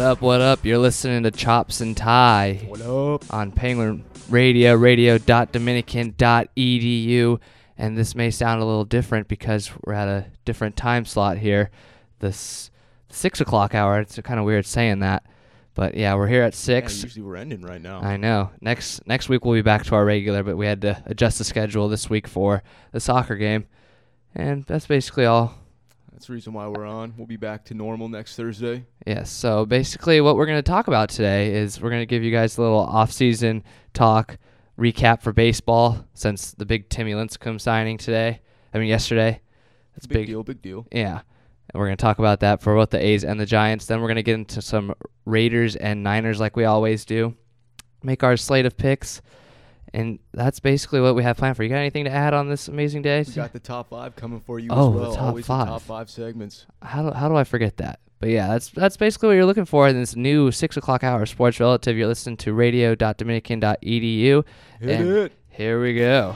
up, what up? You're listening to Chops and Tie. What up? On Penguin Radio, radio.dominican.edu. And this may sound a little different because we're at a different time slot here. This 6 o'clock hour. It's kind of weird saying that. But yeah, we're here at 6. Yeah, usually we're ending right now. I know. Next week we'll be back to our regular, but we had to adjust the schedule this week for the soccer game. And that's basically all. That's the reason why we're on. We'll be back to normal next Thursday. Yes, so basically what we're going to talk about today is we're going to give you guys a little off-season talk recap for baseball since the big Timmy Lincecum signing yesterday. That's big deal. Yeah, and we're going to talk about that for both the A's and the Giants. Then we're going to get into some Raiders and Niners like we always do, make our slate of picks. And that's basically what we have planned for you. Got anything to add on this amazing day? We got the top 5 coming for you as well. the top Always 5. The top 5 segments. How do I forget that? But yeah, that's basically what you're looking for in this new 6 o'clock hour Sports Relative. You're listening to radio.dominican.edu. Hit it. Here we go.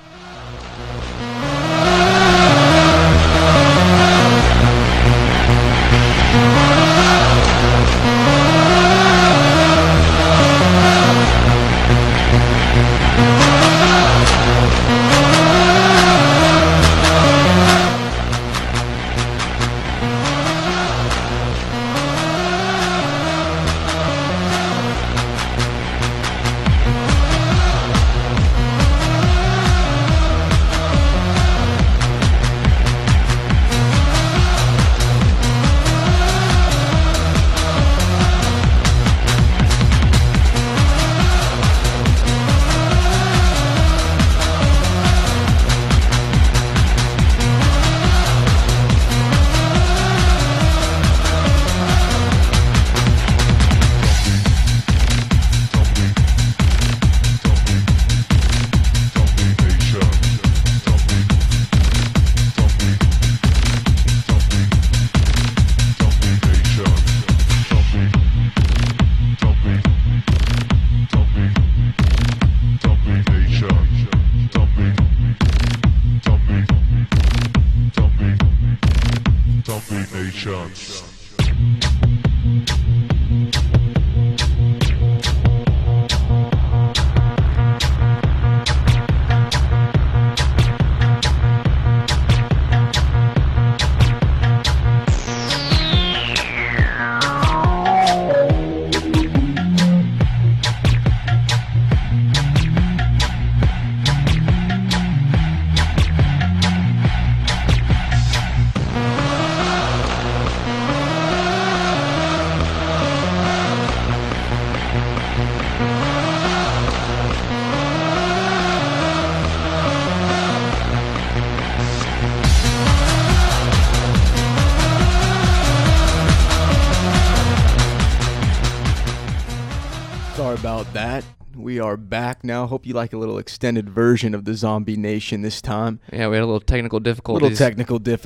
Sorry about that. We are back now. Hope you like a little extended version of the Zombie Nation this time. Yeah, we had a little technical difficulties. As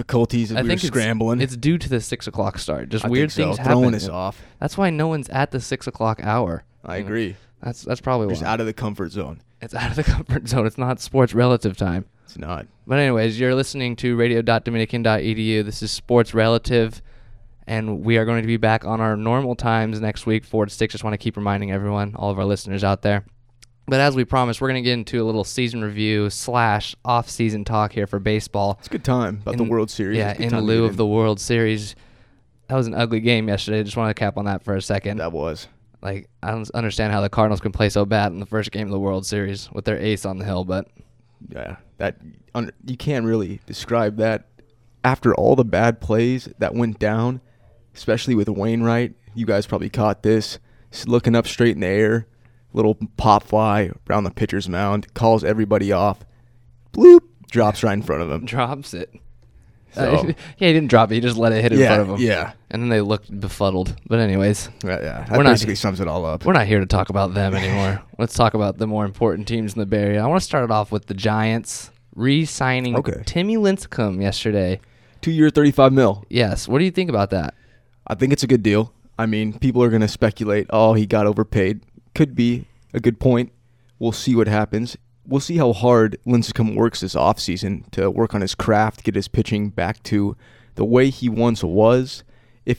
we were scrambling. It's due to the 6 o'clock start. Just I weird think so. things happen. Throwing us off. That's why no one's at the 6 o'clock hour. I agree. That's probably why. Just out of the comfort zone. It's out of the comfort zone. It's not Sports Relative time. It's not. But anyways, you're listening to radio.dominican.edu. This is Sports Relative, and we are going to be back on our normal times next week, 4 to 6. Just want to keep reminding everyone, all of our listeners out there. But as we promised, we're going to get into a little season review / off-season talk here for baseball. It's a good time about the World Series. Yeah, in lieu of the World Series. That was an ugly game yesterday. Just want to cap on that for a second. That was. I don't understand how the Cardinals can play so bad in the first game of the World Series with their ace on the hill, but... Yeah, you can't really describe that. After all the bad plays that went down, especially with Wainwright, you guys probably caught this, looking up straight in the air, little pop fly around the pitcher's mound, calls everybody off, bloop, drops right in front of him. Drops it. So, yeah, he didn't drop it. He just let it hit in front of him. Yeah. And then they looked befuddled. But anyways. Yeah, that basically sums it all up. We're not here to talk about them anymore. Let's talk about the more important teams in the Bay Area. I want to start it off with the Giants re-signing Timmy Lincecum yesterday. 2 year, $35 million. Yes. What do you think about that? I think it's a good deal. I mean, people are going to speculate, he got overpaid. Could be a good point. We'll see what happens. We'll see how hard Lincecum works this offseason to work on his craft, get his pitching back to the way he once was. If it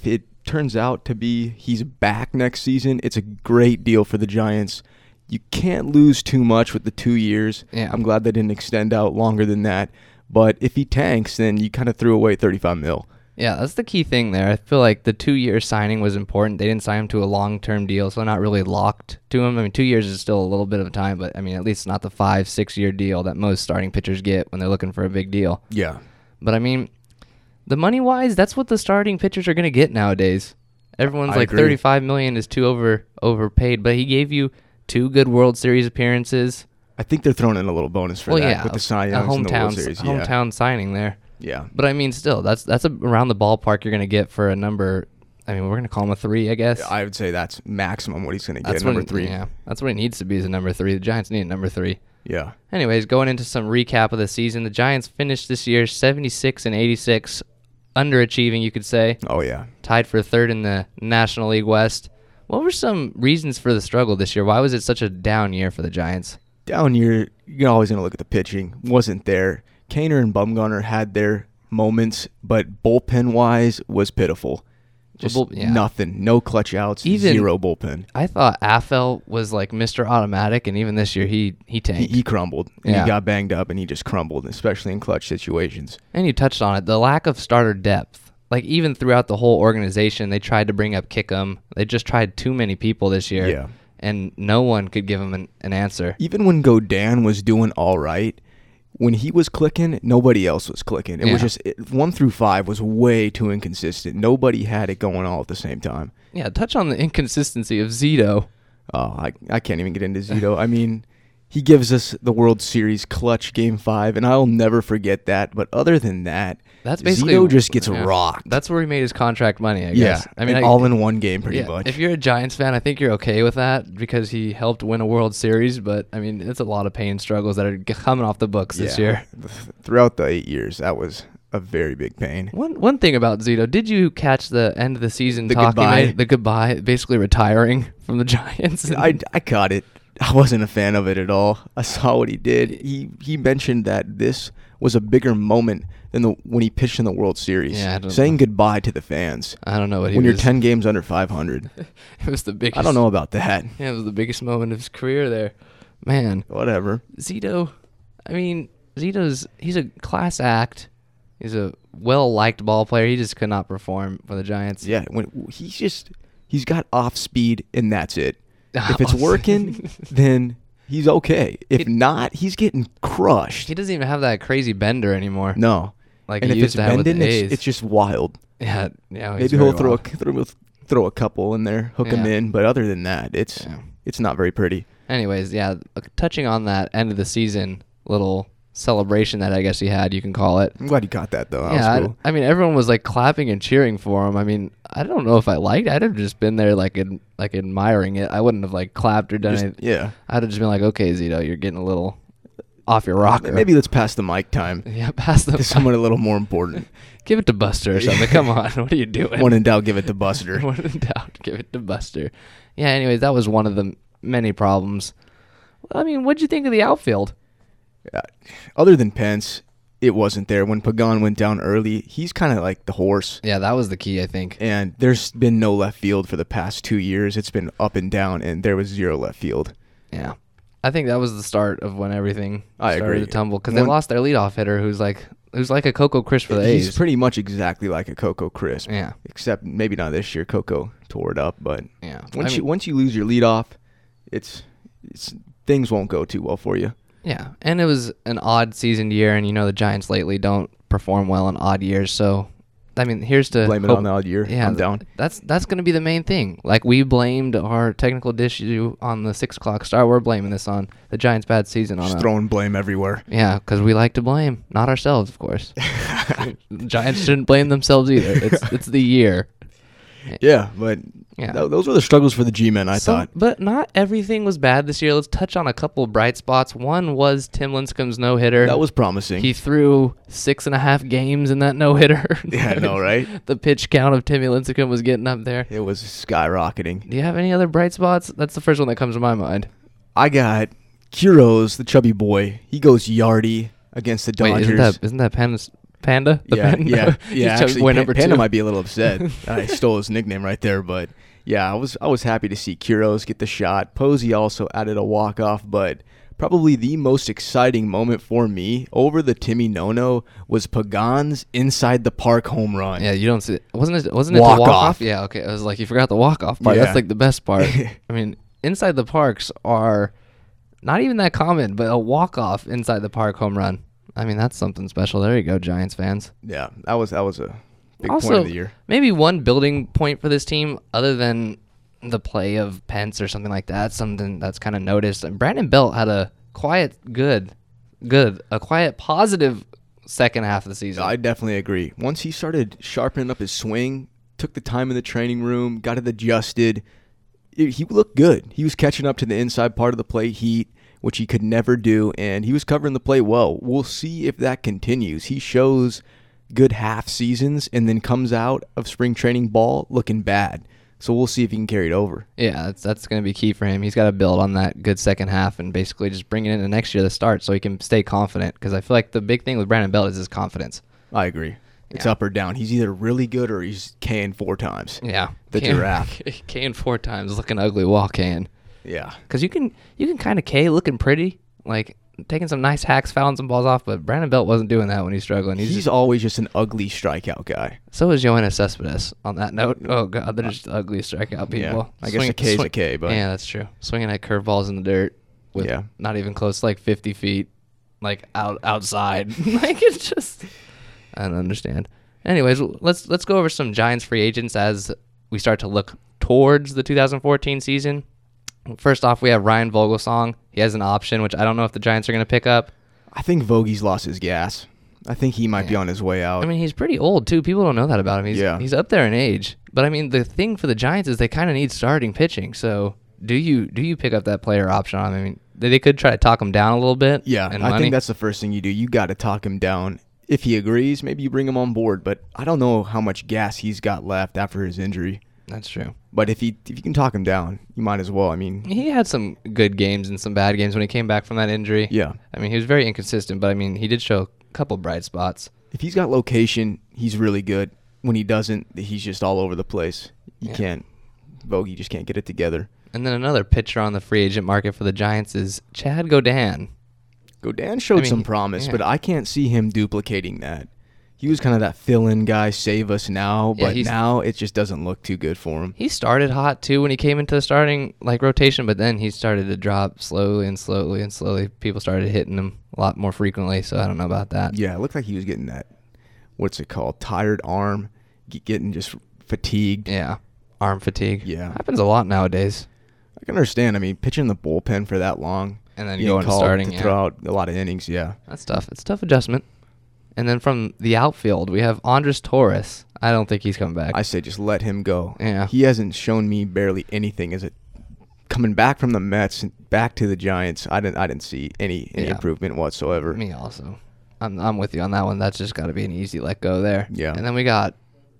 turns out to be he's back next season, it's a great deal for the Giants. You can't lose too much with the 2 years. Yeah. I'm glad they didn't extend out longer than that. But if he tanks, then you kind of threw away $35 million. Yeah, that's the key thing there. I feel like the 2-year signing was important. They didn't sign him to a long-term deal, so they're not really locked to him. I mean, 2 years is still a little bit of time, but I mean, at least not the 5-6-year deal that most starting pitchers get when they're looking for a big deal. Yeah. But I mean, the money-wise, that's what the starting pitchers are going to get nowadays. Everyone's I like agree. $35 million is too overpaid, but he gave you 2 good World Series appearances. I think they're throwing in a little bonus for that with the Cy a Youngs and the World Series. hometown signing there. Yeah. But I mean, still, that's around the ballpark you're going to get for a number. I mean, we're going to call him a 3, I guess. I would say that's maximum what he's going to get, That's number what, 3. Yeah, that's what he needs to be, is a number 3. The Giants need a number 3. Yeah. Anyways, going into some recap of the season, the Giants finished this year 76-86, underachieving, you could say. Oh, yeah. Tied for 3rd in the National League West. What were some reasons for the struggle this year? Why was it such a down year for the Giants? Down year, you're always going to look at the pitching. Wasn't there. Kaner and Bumgarner had their moments, but bullpen-wise was pitiful. Just nothing. No clutch outs. Zero bullpen. I thought Affel was like Mr. Automatic, and even this year he tanked. He crumbled. And he got banged up, and he just crumbled, especially in clutch situations. And you touched on it, the lack of starter depth. Like, even throughout the whole organization, they tried to bring up Kickham. They just tried too many people this year. Yeah. And no one could give him an answer. Even when Godin was doing all right, when he was clicking, nobody else was clicking. It was just 1 through 5 was way too inconsistent. Nobody had it going all at the same time. Yeah, touch on the inconsistency of Zito. Oh, I can't even get into Zito. I mean, he gives us the World Series clutch Game 5, and I'll never forget that. But other than that, that's basically Zito just gets rocked. That's where he made his contract money, I guess. Yeah, I mean, all in one game pretty much. If you're a Giants fan, I think you're okay with that because he helped win a World Series. But, I mean, it's a lot of pain struggles that are coming off the books this year. Throughout the 8 years, that was a very big pain. One thing about Zito, did you catch the end of the season goodbye? The goodbye, basically retiring from the Giants? I caught it. I wasn't a fan of it at all. I saw what he did. He mentioned that this was a bigger moment than when he pitched in the World Series. Yeah, saying goodbye to the fans. I don't know what he when was. you're 10 games under 500. It was the biggest. I don't know about that. Yeah, it was the biggest moment of his career there. Man. Whatever. Zito, I mean, he's a class act. He's a well-liked ball player. He just could not perform for the Giants. Yeah, he's got off speed, and that's it. If it's working, then he's okay. If not, he's getting crushed. He doesn't even have that crazy bender anymore. No. Like and he if used it's to have with bending, the A's. it's just wild. Yeah. Maybe he'll throw a couple in there, hook him in, but other than that, it's not very pretty. Anyways, touching on that end of the season little celebration that I guess he had, you can call it. I'm glad you got that, though. That yeah, was cool. I mean, everyone was like clapping and cheering for him. I mean, I don't know if I liked it. I'd have just been there like admiring it. I wouldn't have like clapped or done it. Yeah. I'd have just been like, okay, Zito, you're getting a little off your rocker. Maybe let's pass the mic time. Yeah, pass the to someone a little more important. Give it to Buster or something. Come on, what are you doing? When in doubt, give it to Buster. When in doubt, give it to Buster. Yeah, anyways, that was one of the many problems. I mean, what'd you think of the outfield? Other than Pence, it wasn't there. When Pagan went down early, he's kind of like the horse. Yeah, that was the key, I think. And there's been no left field for the past 2 years. It's been up and down, and there was zero left field. Yeah. I think that was the start of when everything started to tumble because they lost their leadoff hitter who's like a Coco Crisp for the A's. He's pretty much exactly like a Coco Crisp. Yeah. Except maybe not this year. Coco tore it up, but yeah. Once you lose your leadoff, it's things won't go too well for you. Yeah, and it was an odd seasoned year, and the Giants lately don't perform well in odd years. So, I mean, here's to blame it on the odd year. Yeah, I'm down. That's going to be the main thing. Like we blamed our technical issue on the 6 o'clock start. We're blaming this on the Giants' bad season. Just throwing blame everywhere. Yeah, because we like to blame, not ourselves, of course. The Giants shouldn't blame themselves either. It's the year. Yeah, but those were the struggles for the G-men, I thought. But not everything was bad this year. Let's touch on a couple of bright spots. One was Tim Lincecum's no-hitter. That was promising. He threw 6.5 games in that no-hitter. Yeah, I know, right? The pitch count of Timmy Lincecum was getting up there. It was skyrocketing. Do you have any other bright spots? That's the first one that comes to my mind. I got Quiroz, the chubby boy. He goes yardy against the Dodgers. Wait, isn't that Panda? The Yeah, Panda? yeah, He's yeah. Actually, boy number Panda 2. might be a little upset. I stole his nickname right there, but yeah, I was happy to see Kuros get the shot. Posey also added a walk-off, but probably the most exciting moment for me over the Timmy Nono was Pagan's inside the park home run. Yeah, you don't see it. Wasn't it the Walk-off. walk-off? Yeah, okay. I was like, you forgot the walk-off part. Yeah. That's like the best part. I mean, inside the parks are not even that common, but a walk-off inside the park home run. I mean, that's something special. There you go, Giants fans. Yeah, that was a big Also, point of the year. maybe one building point for this team, other than the play of Pence or something like that, something that's kind of noticed. And Brandon Belt had a quiet, positive second half of the season. I definitely agree. Once he started sharpening up his swing, took the time in the training room, got it adjusted, he looked good. He was catching up to the inside part of the plate heat, which he could never do, and he was covering the plate well. We'll see if that continues. He shows good half seasons and then comes out of spring training ball looking bad. So we'll see if he can carry it over. Yeah, that's going to be key for him. He's got to build on that good second half and basically just bring it into next year to start so he can stay confident. Because I feel like the big thing with Brandon Belt is his confidence. I agree. It's Yeah. up or down. He's either really good or he's K'ing 4 times. Yeah, The giraffe. K'ing 4 times, looking ugly while K'ing. Yeah. Because you can kind of K looking pretty, like taking some nice hacks, fouling some balls off. But Brandon Belt wasn't doing that when he's struggling. He's always just an ugly strikeout guy. So is Yoenis Cespedes. On that note, oh god, they're just ugly strikeout people. Yeah. I guess a K is a K, but yeah, that's true. Swinging at curveballs in the dirt with Yeah. not even close, like 50 feet, like outside. Like it's just, I don't understand. Anyways, let's go over some Giants free agents as we start to look towards the 2014 season. First off, we have Ryan Vogelsong. He has an option, which I don't know if the Giants are going to pick up. I think Vogie's lost his gas. I think he might be Yeah. on his way out. I mean, he's pretty old, too. People don't know that about him. Yeah. He's up there in age. But, I mean, the thing for the Giants is they kind of need starting pitching. So, do you pick up that player option on him? I mean, they could try to talk him down a little bit. yeah, in I money. think that's the first thing you do. You got to talk him down. If he agrees, maybe you bring him on board. But I don't know how much gas he's got left after his injury. That's true. But if you can talk him down, you might as well. I mean, He had some good games and some bad games when he came back from that injury. yeah. I mean, he was very inconsistent, but, I mean, he did show a couple bright spots. If he's got location, he's really good. When he doesn't, he's just all over the place. You Yeah. can't. Vogie just can't get it together. And then another pitcher on the free agent market for the Giants is Chad Godin. Godin showed I mean, some promise, yeah. but I can't see him duplicating that. He was kind of that fill-in guy, save us now, Yeah, but he's- now it just doesn't look too good for him. He started hot too when he came into the starting rotation, but then he started to drop slowly and slowly and slowly. People started hitting him a lot more frequently, so I don't know about that. Yeah, it looked like he was getting that, what's it called, tired arm, getting just fatigued. Yeah. Arm fatigue. Yeah. Happens a lot nowadays. I can understand. I mean, pitching the bullpen for that long, And then being going to called starting, to yeah. throw out a lot of innings, yeah. That's tough. It's a tough adjustment. And then from the outfield, we have Andres Torres. I don't think he's coming back. I say just let him go. Yeah. He hasn't shown me barely anything. As it coming back from the Mets and back to the Giants, I didn't see any Yeah. improvement whatsoever. Me also. I'm with you on that one. That's just got to be an easy let go there. Yeah. And then we got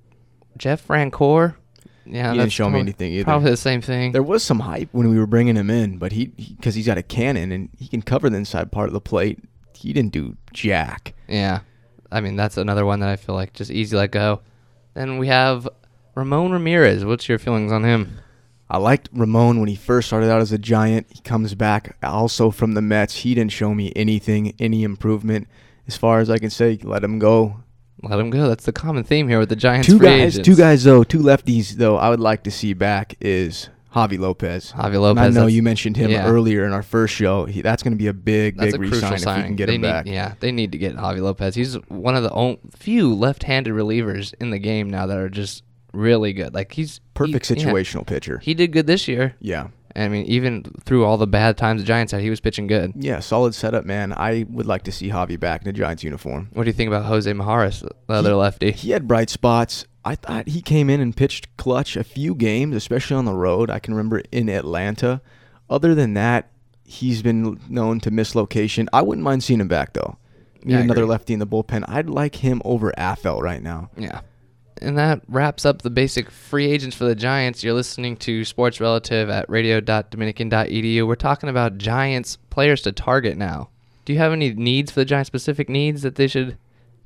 Jeff Francoeur. Yeah, He that's didn't show me probably- anything either. Probably the same thing. There was some hype when we were bringing him in, but because he's got a cannon and he can cover the inside part of the plate, he didn't do jack. Yeah. I mean, that's another one that I feel like just easy let go. Then we have Ramon Ramirez. What's your feelings on him? I liked Ramon when he first started out as a Giant. He comes back also from the Mets. He didn't show me anything, any improvement. As far as I can say, let him go. Let him go. That's the common theme here with the Giants Two free guys, agents. two lefties though. I would like to see back is Javi Lopez. Javi And Lopez. I know that's- you mentioned him yeah. earlier in our first show. That's going to be a big That's a re-sign crucial if signing. we can get They him need, back. Yeah, they need to get Javi Lopez. He's one of the few left-handed relievers in the game now that are just really good. Like Perfect yeah. situational pitcher. He did good this year. Yeah. I mean, even through all the bad times the Giants had, he was pitching good. Yeah, solid setup, man. I would like to see Javi back in a Giants uniform. What do you think about Jose Majares, the other lefty? He had bright spots. I thought he came in and pitched clutch a few games, especially on the road. I can remember in Atlanta. Other than that, he's been known to miss location. I wouldn't mind seeing him back, though. Need Yeah, I another agree. lefty in the bullpen. I'd like him over Affel right now. Yeah. And that wraps up the basic free agents for the Giants. You're listening to Sports Relative at radio.dominican.edu. We're talking about Giants players to target now. Do you have any needs for the Giants, specific needs that they should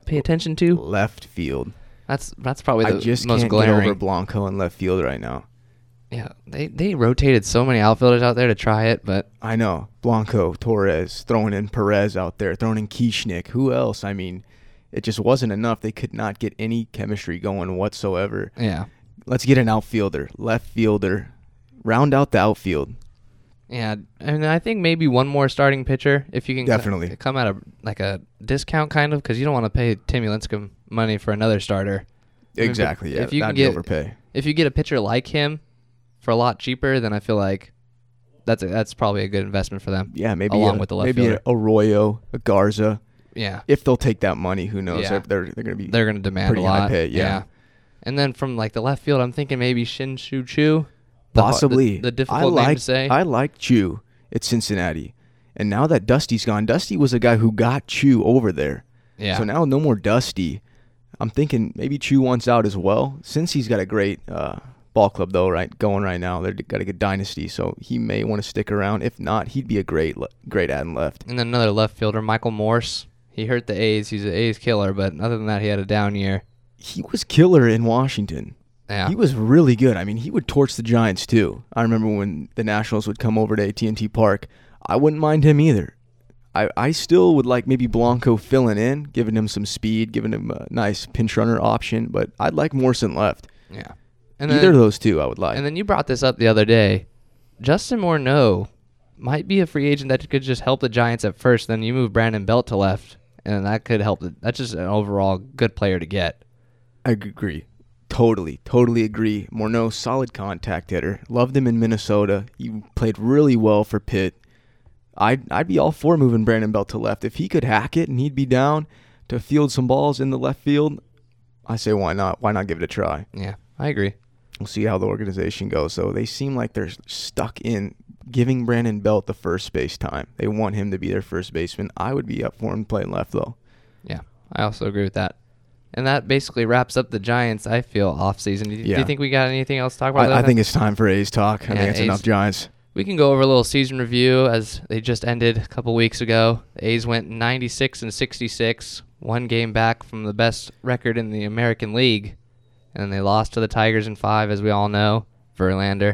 pay attention to? Left field. That's probably the I just most can't glaring. get over Blanco in left field right now. Yeah, they rotated so many outfielders out there to try it, but I know. Blanco, Torres, throwing in Perez out there, throwing in Kieschnick. Who else? I mean, it just wasn't enough. They could not get any chemistry going whatsoever. yeah. Let's get an outfielder, left fielder, round out the outfield. Yeah, and I think maybe one more starting pitcher if you can Definitely. come at a discount kind of, because you don't want to pay Timmy Lincecum money for another starter. Exactly. Yeah, if you that'd can be get overpay. if you get a pitcher like him for a lot cheaper, then I feel like that's probably a good investment for them. Yeah, maybe along with the left maybe fielder. a Arroyo, a Garza. Yeah, If they'll take that money, who knows? Yeah. They're going to be they're going to demand pretty a lot. high pay. Yeah. And then from like the left field, I'm thinking maybe Shin-Soo Choo. Possibly. The difficult name to say. I like Chu at Cincinnati. And now that Dusty's gone, Dusty was a guy who got Chu over there. Yeah. So now no more Dusty. I'm thinking maybe Chu wants out as well. Since he's got a great ball club, though, going right now. They've got a good dynasty, so he may want to stick around. If not, he'd be a great ad and left. And then another left fielder, Michael Morse. He hurt the A's. He's an A's killer, but other than that, he had a down year. He was killer in Washington. Yeah. He was really good. I mean, he would torch the Giants, too. I remember when the Nationals would come over to AT&T Park. I wouldn't mind him either. I still would like maybe Blanco filling in, giving him some speed, giving him a nice pinch runner option, but I'd like Morrison left. Yeah. And Either of those two I would like. And then you brought this up the other day. Justin Morneau might be a free agent that could just help the Giants at first. Then you move Brandon Belt to left, and that could help. That's just an overall good player to get. I agree. Totally agree. Morneau, solid contact hitter. Loved him in Minnesota. He played really well for Pitt. I'd be all for moving Brandon Belt to left. If he could hack it and he'd be down to field some balls in the left field, I say why not? Why not give it a try? Yeah, I agree. We'll see how the organization goes. So they seem like they're stuck in giving Brandon Belt the first base time. They want him to be their first baseman. I would be up for him playing left, though. Yeah, I also agree with that. And that basically wraps up the Giants, I feel, offseason. Do you think we got anything else to talk about? I think it's time for A's talk. I think it's enough Giants. We can go over a little season review as they just ended a couple weeks ago. The A's went 96-66, one game back from the best record in the American League. And they lost to the Tigers in 5, as we all know. Verlander.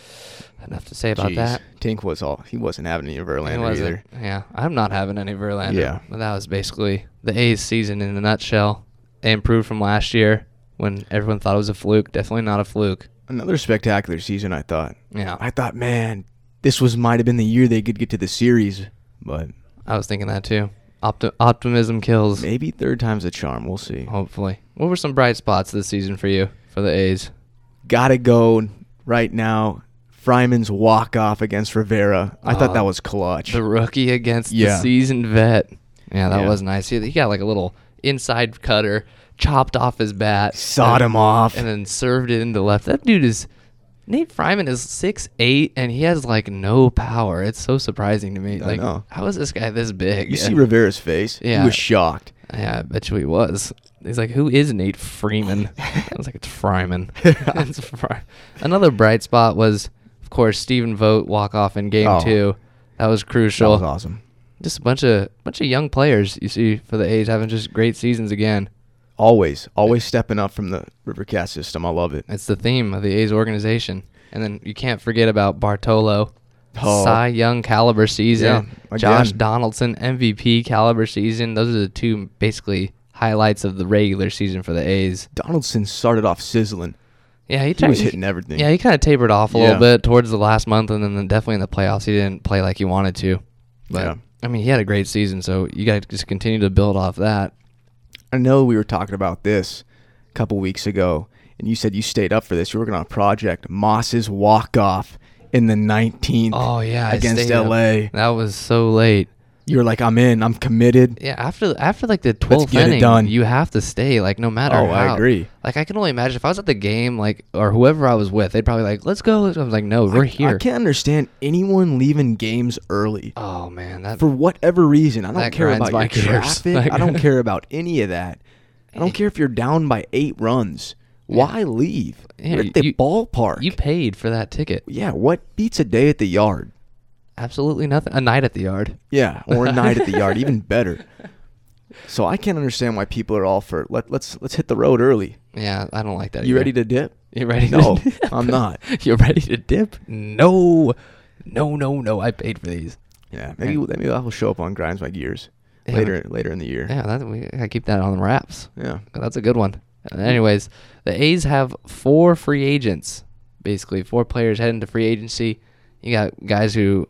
Enough to say about that. Tink he wasn't having any of Verlander either. Yeah, I'm not having any Verlander. Yeah. But that was basically the A's season in a nutshell. They improved from last year when everyone thought it was a fluke. Definitely not a fluke. Another spectacular season, I thought. Yeah. I thought, man, this might have been the year they could get to the series, but I was thinking that too. Optimism kills. Maybe third time's a charm. We'll see. Hopefully. What were some bright spots this season for you, for the A's? Gotta go right now. Fryman's walk-off against Rivera. I thought that was clutch. The rookie against the seasoned vet. Yeah, that was nice. He got like a little inside cutter, chopped off his bat. Sawed him off. And then served it into left. That dude is... Nate Fryman is 6'8", and he has, like, no power. It's so surprising to me. I Like, know. how is this guy this big? You see Rivera's face? Yeah. He was shocked. Yeah, I bet you he was. He's like, who is Nate Freeman? I was like, it's Fryman. It's Another bright spot was, of course, Stephen Vogt walk-off in Game 2. That was crucial. That was awesome. Just a bunch of young players you see for the A's having just great seasons again. Always stepping up from the Rivercast system. I love it. It's the theme of the A's organization. And then you can't forget about Bartolo. Cy Young caliber season. Yeah, Josh Donaldson MVP caliber season. Those are the two basically highlights of the regular season for the A's. Donaldson started off sizzling. Yeah, he was hitting everything. Yeah, he kind of tapered off a little bit towards the last month, and then definitely in the playoffs he didn't play like he wanted to. But I mean, he had a great season, so you got to just continue to build off that. I know we were talking about this a couple weeks ago, and you said you stayed up for this. You were working on a project, Moss's walk-off in the 19th against L.A. That was so late. You were like, I'm in. I'm committed. Yeah, after like the 12th inning, you have to stay, like, no matter how. I agree. Like, I can only imagine if I was at the game, like, or whoever I was with, they'd probably like, let's go. I was like, no, we're here. I can't understand anyone leaving games early. Oh, man. For whatever reason. I don't care about your gears. traffic. I don't care about any of that. I don't care if you're down by 8 runs. Why leave? You're at the ballpark. You paid for that ticket. Yeah, what beats a day at the yard? Absolutely nothing. A night at the yard. Yeah, or a night at the yard, even better. So I can't understand why people are all for let's hit the road early. Yeah, I don't like that. You either. ready to dip? You ready? No, to dip? I'm not. You're ready to dip? No. I paid for these. Yeah, maybe I'll show up on Grinds My Gears later in the year. Yeah, we gotta keep that on the wraps. Yeah, that's a good one. Anyways, the A's have 4 free agents, basically 4 players heading to free agency. You got guys you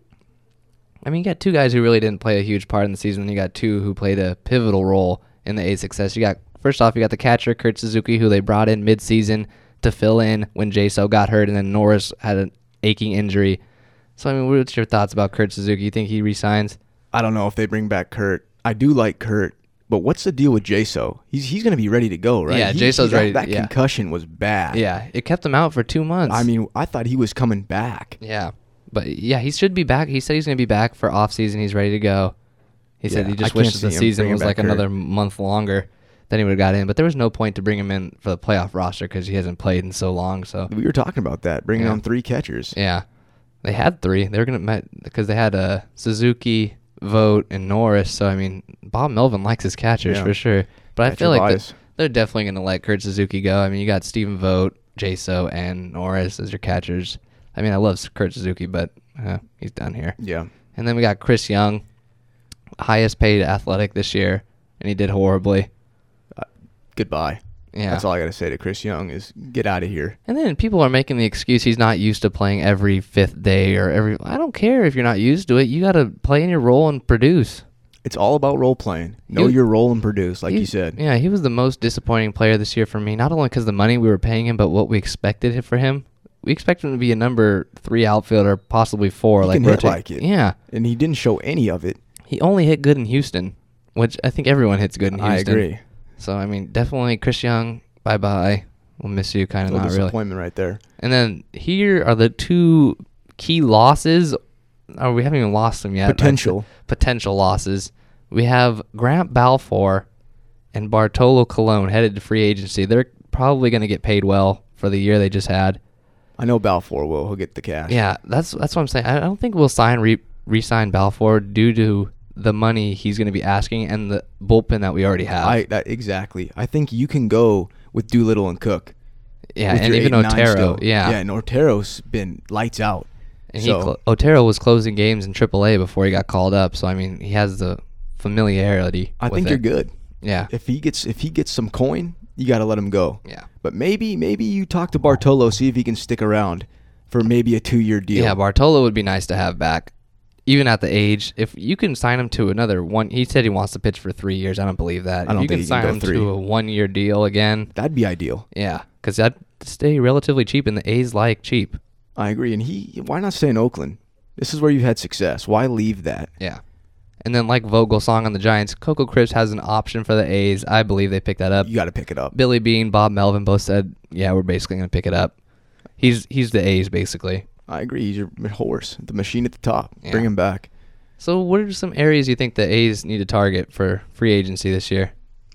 got 2 guys who really didn't play a huge part in the season. And you got 2 who played a pivotal role in the A's success. First off, you got the catcher Kurt Suzuki, who they brought in mid-season to fill in when J-So got hurt, and then Norris had an aching injury. So, what's your thoughts about Kurt Suzuki? You think he resigns? I don't know if they bring back Kurt. I do like Kurt, but what's the deal with J-So? He's going to be ready to go, right? Yeah, J-So's ready. That concussion was bad. Yeah, it kept him out for 2 months. I thought he was coming back. Yeah, but yeah, he should be back. He said he's going to be back for off-season. He's ready to go. He said he just wishes the season was like another month longer. Then he would have got in, but there was no point to bring him in for the playoff roster because he hasn't played in so long. So we were talking about that, bringing on 3 catchers. Yeah, they had 3. They were gonna because they had Suzuki, Vogt, and Norris. So Bob Melvin likes his catchers for sure. But I feel like they're definitely gonna let Kurt Suzuki go. You got Stephen Vogt, J-So, and Norris as your catchers. I love Kurt Suzuki, but he's done here. Yeah. And then we got Chris Young, highest paid athletic this year, and he did horribly. Goodbye. Yeah. That's all I got to say to Chris Young is get out of here. And then people are making the excuse he's not used to playing every 5th day or I don't care if you're not used to it. You got to play in your role and produce. It's all about role playing. Know your role and produce, like you said. Yeah, he was the most disappointing player this year for me, not only because of the money we were paying him, but what we expected for him. We expected him to be a number 3 outfielder, possibly 4. He can hit like it. Yeah. And he didn't show any of it. He only hit good in Houston, which I think everyone hits good in Houston. I agree. So, definitely Chris Young, bye-bye. We'll miss you, kind of not really. Disappointment right there. And then here are the 2 key losses. Oh, we haven't even lost them yet. Potential losses. We have Grant Balfour and Bartolo Colon headed to free agency. They're probably going to get paid well for the year they just had. I know Balfour will. He'll get the cash. Yeah, that's what I'm saying. I don't think we'll re-sign Balfour due to the money he's going to be asking and the bullpen that we already have. Exactly. I think you can go with Doolittle and Cook. Yeah, and even Otero. Yeah. Yeah, and Otero's been lights out. And Otero was closing games in AAA before he got called up. So, he has the familiarity I think you're good. Yeah. If he gets some coin, you got to let him go. Yeah. But maybe you talk to Bartolo, see if he can stick around for maybe a 2-year deal. Yeah, Bartolo would be nice to have back. Even at the age, if you can sign him to another one, he said he wants to pitch for 3 years. I don't believe that. If you can sign him to a 1-year deal again, that'd be ideal. Yeah, because that'd stay relatively cheap, and the A's like cheap. I agree. And why not stay in Oakland? This is where you've had success. Why leave that? Yeah. And then like Vogelsong on the Giants, Coco Cripps has an option for the A's. I believe they picked that up. You got to pick it up. Billy Bean, Bob Melvin both said, yeah, we're basically going to pick it up. He's the A's, basically. I agree. He's your horse, the machine at the top. Yeah. Bring him back. So what are some areas you think the A's need to target for free agency this year?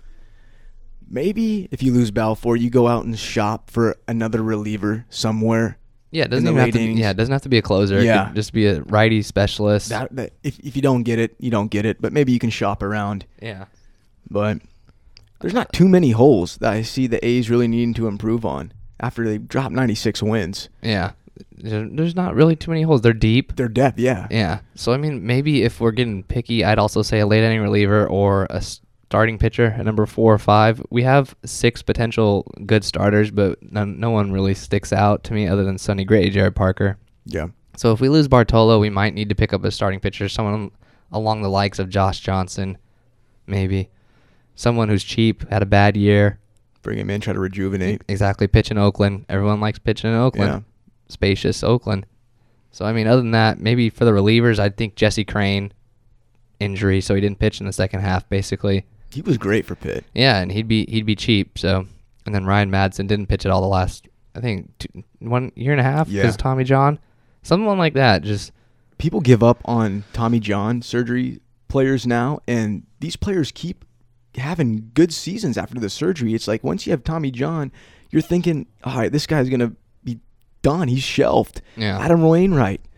Maybe if you lose Balfour, you go out and shop for another reliever somewhere. Yeah, it doesn't even have to. Yeah, it doesn't have to be a closer. Yeah. It could just be a righty specialist. If you don't get it, you don't get it. But maybe you can shop around. Yeah. But there's not too many holes that I see the A's really needing to improve on after they dropped 96 wins. Yeah. There's not really too many holes. They're deep. They're depth, yeah. Yeah. So, maybe if we're getting picky, I'd also say a late inning reliever or a starting pitcher at number 4 or 5. We have 6 potential good starters, but no one really sticks out to me other than Sonny Gray, Jared Parker. Yeah. So if we lose Bartolo, we might need to pick up a starting pitcher, someone along the likes of Josh Johnson, maybe. Someone who's cheap, had a bad year. Bring him in, try to rejuvenate. Exactly. Pitch in Oakland. Everyone likes pitching in Oakland. Yeah. Spacious Oakland. So, other than that, maybe for the relievers, I think Jesse Crane, injury, so he didn't pitch in the second half, basically. He was great for Pitt. Yeah, and he'd be cheap. So, and then Ryan Madsen didn't pitch at all the last, I think, 1 year and a half because Tommy John. Someone like that. Just people give up on Tommy John surgery players now, and these players keep having good seasons after the surgery. It's like once you have Tommy John, you're thinking, all right, this guy's gonna be done. He's shelved. Yeah. Adam Wainwright,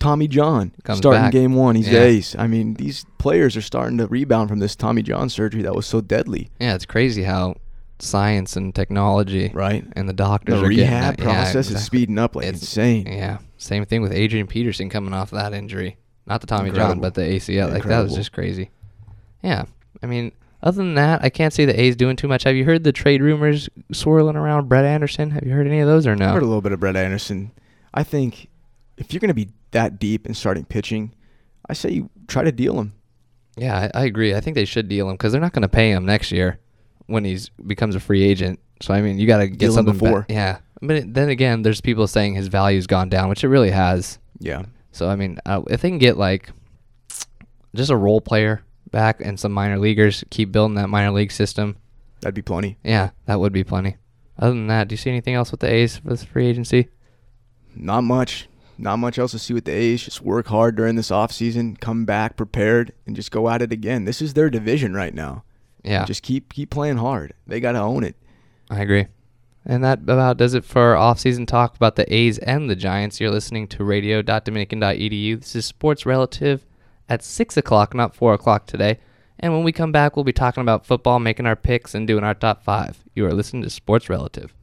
Tommy John Comes starting back. game one. He's the Yeah. ace. I mean, these players are starting to rebound from this Tommy John surgery that was so deadly. Yeah, it's crazy how science and technology Right. and the doctors The are getting rehab that. Yeah, process is exactly. speeding up like It's- insane. Yeah, same thing with Adrian Peterson coming off that injury. Not the Tommy John, Incredible. but the ACL. Like, that was Incredible. just crazy. Yeah, I mean, other than that, I can't say the A's doing too much. Have you heard the trade rumors swirling around Brett Anderson? Have you heard any of those or I heard a no? little bit of Brett Anderson. I think if you're going to be that deep in starting pitching, I say you try to deal him. Yeah, I agree. I think they should deal him because they're not going to pay him next year when he becomes a free agent. So, I mean, you got to get Deal him something before. Yeah, but then again, there's people saying his value's gone down, which it really has. Yeah. So, I mean, if they can get, like, just a role player back and some minor leaguers, keep building that minor league system, That'd be plenty. yeah, that would be plenty. Other than that, do you see anything else with the A's for this free agency? Not much. Not much else to see with the A's. Just work hard during this offseason, come back prepared, and just go at it again. This is their division right now. Yeah, Just keep playing hard. They got to own it. I agree. And that about does it for our off-season talk about the A's and the Giants. You're listening to radio.dominican.edu. This is Sports Relative at 6 o'clock, not 4 o'clock today. And when we come back, we'll be talking about football, making our picks, and doing our top 5. You are listening to Sports Relative.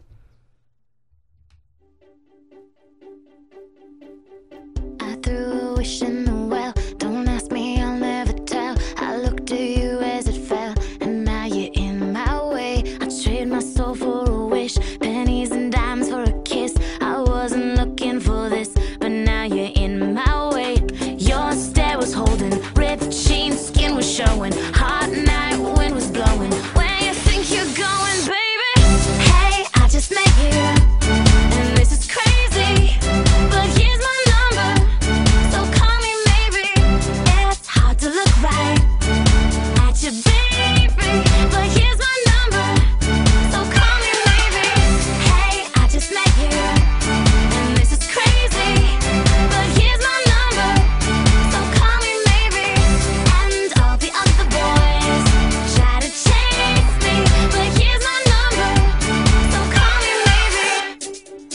I threw a wish in the well. Don't ask me, I'll never tell. I looked at you as it fell, and now you're in my way. I trade my soul for a wish, pennies and dimes for a kiss. I wasn't looking for this, but now you're in my way. Your stare was holding, ripped jeans, skin was showing. Hot night, wind was blowing. Where you think you're going, baby? Hey, I just met you, and this is crazy. But here's my number, so call me maybe. It's hard to look right at you, baby. But here's my number, so call me maybe. Hey, I just met you, and this is crazy. But here's my number, so call me maybe. And all the other boys try to chase me, but here's my number, so call me maybe.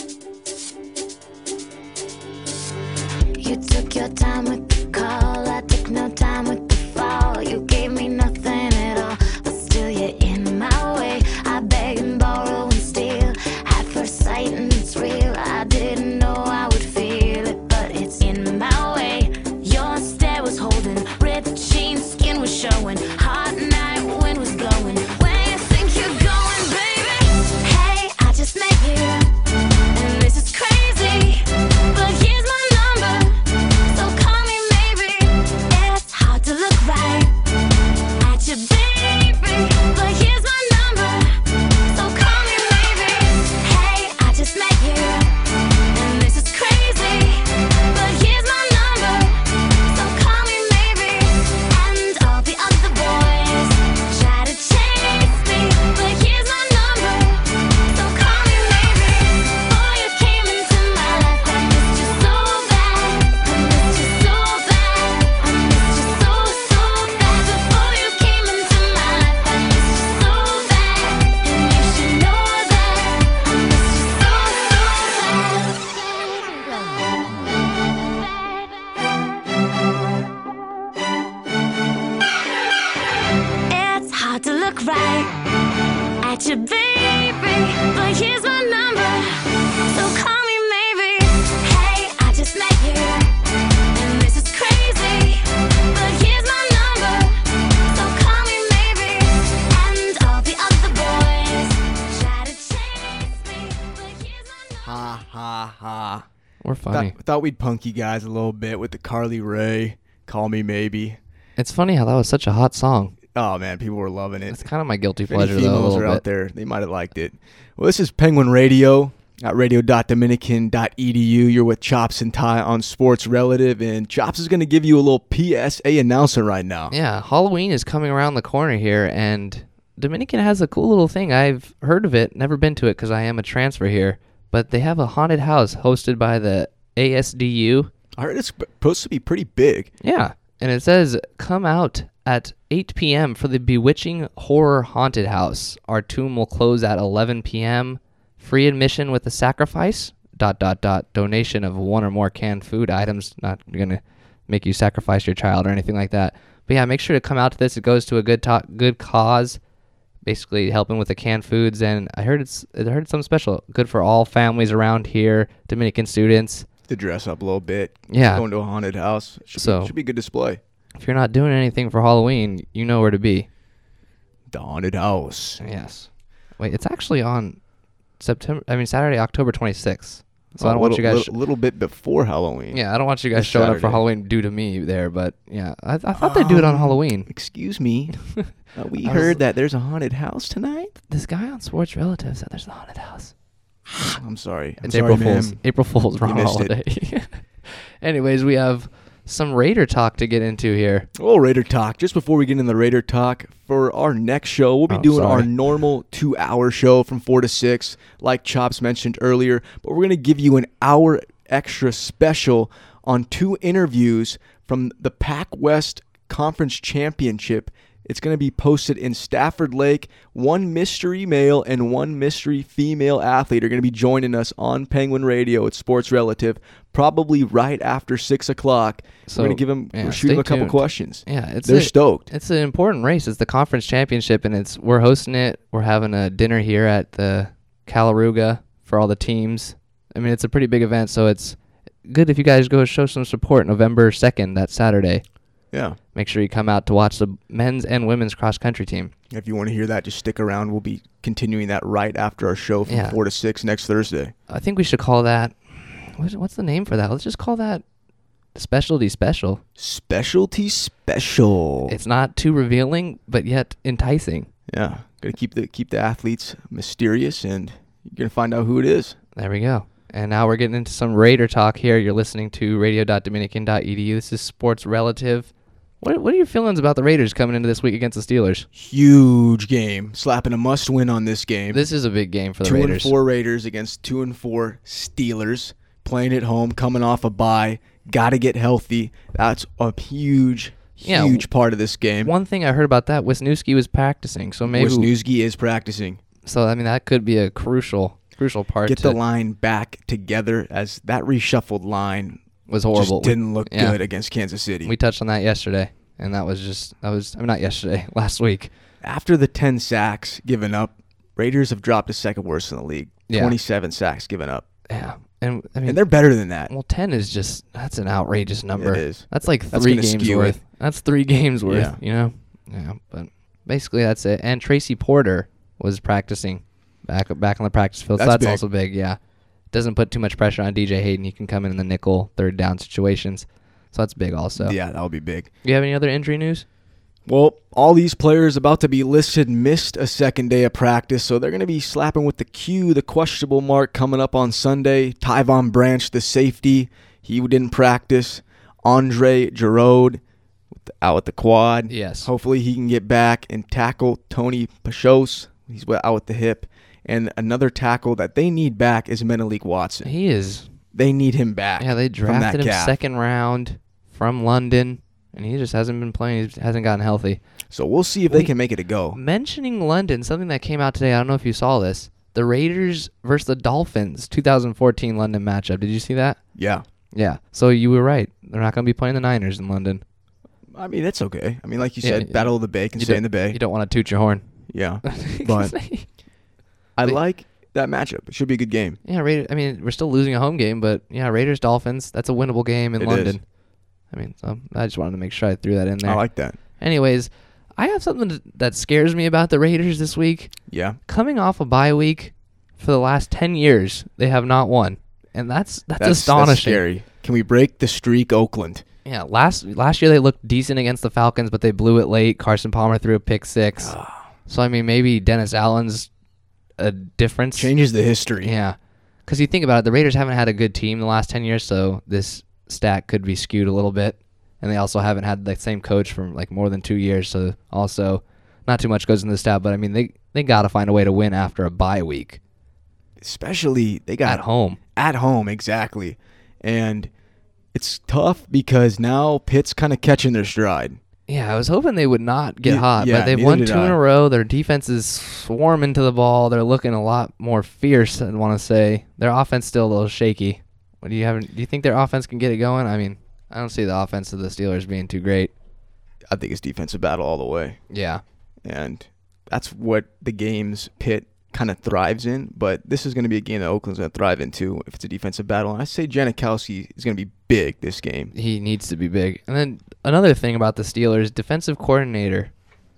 You took your time with the call, I took no time with the fall. You gave me nothing at all, but still you're in my way. I beg and borrow and steal at first sight, and it's real. I didn't know I would feel it, but it's in my way. Your stare was holding, ripped jeans, skin was showing. Hot night, wind was blowing. Where you think you're going, baby? Hey, I just met you, and this is crazy. But here's my number, so call me maybe. It's hard to look right at you, baby. But here's my number, so call me maybe. Hey, I just met you, and this is crazy. But here's my number, so call me maybe. And all the other boys try to chase me, but here's my number, so call me maybe. Before you came into my life, I missed you so bad. I missed you so bad. I missed you so, so bad. Before you came into my life, I missed you so bad. And you should know that I missed you so, bad. It's hard to look right at you, baby, but here's my number, so call me maybe. Hey, I just met you, and this is crazy, but here's my number, so call me maybe. And all the other boys try to chase me, but here's my number. Ha, ha, ha. We're funny. Thought we'd punk you guys a little bit with the Carly Rae, Call Me Maybe. It's funny how that was such a hot song. Oh, man, people were loving it. It's kind of my guilty If any pleasure, though, a females little are bit. out there, they might have liked it. Well, this is Penguin Radio at radio.dominican.edu. You're with Chops and Ty on Sports Relative, and Chops is going to give you a little PSA announcement right now. Yeah, Halloween is coming around the corner here, and Dominican has a cool little thing. I've heard of it, never been to it because I am a transfer here, but they have a haunted house hosted by the ASDU. I heard it's supposed to be pretty big. Yeah, and it says, come out at 8 p.m. for the Bewitching Horror Haunted House. Our tomb will close at 11 p.m. Free admission with a sacrifice. donation of one or more canned food items. Not going to make you sacrifice your child or anything like that. But yeah, make sure to come out to this. It goes to a good cause, basically helping with the canned foods. And I heard it's something special, good for all families around here, Dominican students. To dress up a little bit. Yeah. Going to a haunted house. Should be a good display. If you're not doing anything for Halloween, you know where to be. The haunted house. Yes. Wait, it's actually on Saturday, October 26th. So I don't want want you guys... A little bit before Halloween. Yeah, I don't want you guys This showing up for Saturday. Halloween due to me there, but yeah. I thought they'd do it on Halloween. Excuse me. We I heard was- that there's a haunted house tonight? This guy on Sports Relative said there's a haunted house. I'm sorry. It's sorry, April ma'am. Fool's. April Fool's wrong missed it. holiday. Anyways, we have some Raider talk to get into here. Well, Raider Talk. Just before we get into the Raider Talk, for our next show, we'll be doing our normal 2-hour show from 4 to 6, like Chops mentioned earlier. But we're going to give you an hour extra special on 2 interviews from the Pac West Conference Championship. It's going to be posted in Stafford Lake. 1 mystery male and 1 mystery female athlete are going to be joining us on Penguin Radio at Sports Relative, probably right after 6 o'clock. So, we're going to give them, yeah, shoot them a stay couple tuned. questions. Yeah, They're stoked. It's an important race. It's the conference championship, and we're hosting it. We're having a dinner here at the Calaruga for all the teams. I mean, it's a pretty big event, so it's good if you guys go show some support November 2nd, that Saturday. Yeah. Make sure you come out to watch the men's and women's cross-country team. If you want to hear that, just stick around. We'll be continuing that right after our show from 4 to 6 next Thursday. I think we should call that... What's the name for that? Let's just call that Specialty Special. Specialty Special. It's not too revealing, but yet enticing. Yeah. Got to keep the athletes mysterious, and you're going to find out who it is. There we go. And now we're getting into some Raider talk here. You're listening to radio.dominican.edu. This is Sports Relative. What are your feelings about the Raiders coming into this week against the Steelers? Huge game. Slapping a must-win on this game. This is a big game for the Raiders. 2-4 Raiders against 2-4 Steelers. Playing at home, coming off a bye. Got to get healthy. That's a huge part of this game. One thing I heard about that, Wisniewski was practicing. So maybe Wisniewski is practicing. So, I mean, that could be a crucial part. Get the line back together, as that reshuffled line was horrible. Just didn't look good against Kansas City. We touched on that yesterday, and not yesterday, last week. After the 10 sacks given up, Raiders have dropped to second worst in the league. 27 sacks given up. Yeah. And I mean, and they're better than that. Well, 10 is that's an outrageous number. It is. That's like 3 games worth. That's 3 games worth, Yeah. you know? Yeah, but basically that's it. And Tracy Porter was practicing back on the practice field. So that's big. also big, yeah. Doesn't put too much pressure on DJ Hayden. He can come in the nickel, third down situations. So that's big also. Yeah, that'll be big. You have any other injury news? Well, all these players about to be listed missed a second day of practice, so they're going to be slapping with the Q, the questionable mark, coming up on Sunday. Tyvon Branch, the safety, he didn't practice. Andre Giroud out with the quad. Yes. Hopefully he can get back and tackle Tony Pachos. He's out with the hip. And another tackle that they need back is Menelik Watson. He is. They need him back. Yeah, they drafted him calf. second round from London, and he just hasn't been playing. He hasn't gotten healthy. So we'll see if they can make it a go. Mentioning London, something that came out today, I don't know if you saw this. The Raiders versus the Dolphins, 2014 London matchup. Did you see that? Yeah. Yeah. So you were right. They're not going to be playing the Niners in London. I mean, that's okay. I mean, like you said, Battle of the Bay can stay in the Bay. You don't want to toot your horn. Yeah. But I like that matchup. It should be a good game. Yeah, Raiders. I mean, we're still losing a home game, but yeah, Raiders Dolphins. That's a winnable game in London. Is. I mean, so I just wanted to make sure I threw that in there. I like that. Anyways, I have something that scares me about the Raiders this week. Yeah. Coming off a bye week, for the last 10 years, they have not won, and that's astonishing. That's scary. Can we break the streak, Oakland? Yeah, last year they looked decent against the Falcons, but they blew it late. Carson Palmer threw a pick 6. So I mean, maybe Dennis Allen's a difference. Changes the history. Yeah, because you think about it, the Raiders haven't had a good team the last 10 years, so this stat could be skewed a little bit. And they also haven't had the same coach for like more than 2 years, so also not too much goes into the stat. But I mean, they got to find a way to win after a bye week. Especially they got at home. At home, exactly. And it's tough because now Pitt's kind of catching their stride. Yeah, I was hoping they would not get Yeah, hot, yeah, but they've neither won did 2 in I. a row. Their defense is swarming to the ball. They're looking a lot more fierce, I want to say. Their offense still a little shaky. Do you think their offense can get it going? I mean, I don't see the offense of the Steelers being too great. I think it's defensive battle all the way. Yeah. And that's what the game's Pitt kind of thrives in, but this is going to be a game that Oakland's going to thrive in too if it's a defensive battle. And I say Janikowski is going to be big this game. He needs to be big. And then another thing about the Steelers, defensive coordinator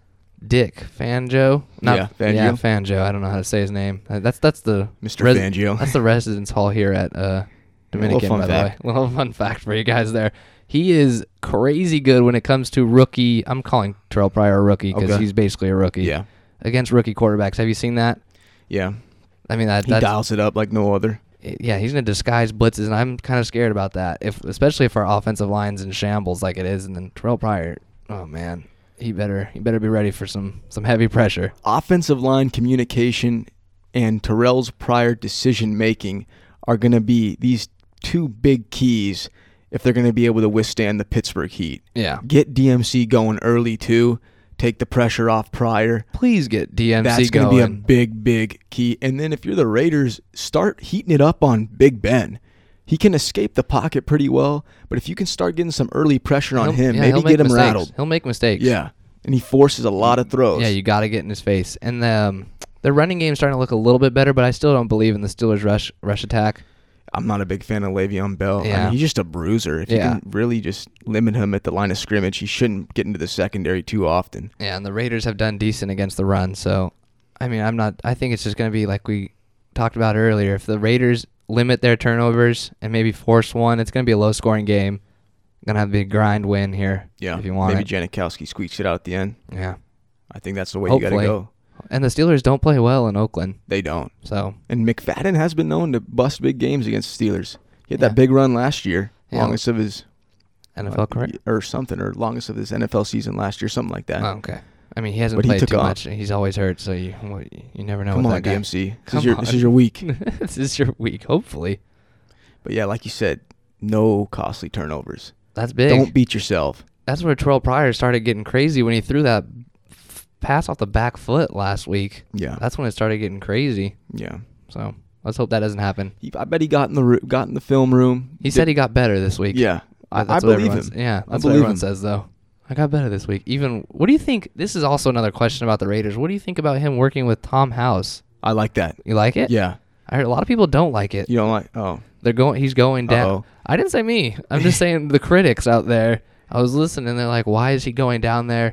Dick Fangio. Yeah, Fangio. Yeah, Fangio. I don't know how to say his name. That's the Mr. Fangio. That's the residence hall here at Dominican, fun by fact. the way. Little fun fact for you guys there. He is crazy good when it comes to rookie. I'm calling Terrell Pryor a rookie because Okay. he's basically a rookie. Yeah. Against rookie quarterbacks. Have you seen that? Yeah. I mean, He dials it up like no other. yeah, he's going to disguise blitzes, and I'm kind of scared about that. Especially if our offensive line's in shambles like it is, and then Terrell Pryor, oh man, he better be ready for some heavy pressure. Offensive line communication and Terrell's prior decision making are going to be these two big keys if they're going to be able to withstand the Pittsburgh heat. Yeah. Get DMC going early too. Take the pressure off Pryor. Please get DMC That's going. going to be a big key. And then if you're the Raiders, start heating it up on Big Ben. He can escape the pocket pretty well, but if you can start getting some early pressure on him, maybe he'll get make him mistakes. rattled. He'll make mistakes. Yeah, and he forces a lot of throws. Yeah, you got to get in his face. And the running game's starting to look a little bit better, but I still don't believe in the Steelers' rush attack. I'm not a big fan of Le'Veon Bell. I Yeah. mean, he's just a bruiser. If you Yeah. can really just limit him at the line of scrimmage, he shouldn't get into the secondary too often. Yeah, and the Raiders have done decent against the run. So, I mean, I think it's just going to be like we talked about earlier. If the Raiders limit their turnovers and maybe force one, it's going to be a low-scoring game. Going to have to be a grind win here Yeah, if you want maybe it. Janikowski squeaks it out at the end. Yeah. I think that's the way you got to Hopefully. go. And the Steelers don't play well in Oakland. They don't. So, And McFadden has been known to bust big games against the Steelers. He had Yeah. that big run last year, Yeah. longest of his NFL correct? or something, or longest of his NFL season last year, something like that. Oh, okay. I mean, he hasn't But he played took too off. much. He's always hurt, so you never know Come with on, that guy. DMC. Come This on. is your week. This is your week, hopefully. But yeah, like you said, no costly turnovers. That's big. Don't beat yourself. That's where Terrell Pryor started getting crazy when he threw that pass off the back foot last week. Yeah. That's when it started getting crazy. Yeah. So let's hope that doesn't happen. I bet he got in the film room. He said he got better this week. Yeah. I That's what believe everyone's- him. Yeah, I that's what believe everyone him. says, though. I got better this week. What do you think? This is also another question about the Raiders. What do you think about him working with Tom House? I like that. You like it? Yeah. I heard a lot of people don't like it. You don't like? Oh. He's going down. Uh-oh. I didn't say me. I'm just saying the critics out there. I was listening. They're like, why is he going down there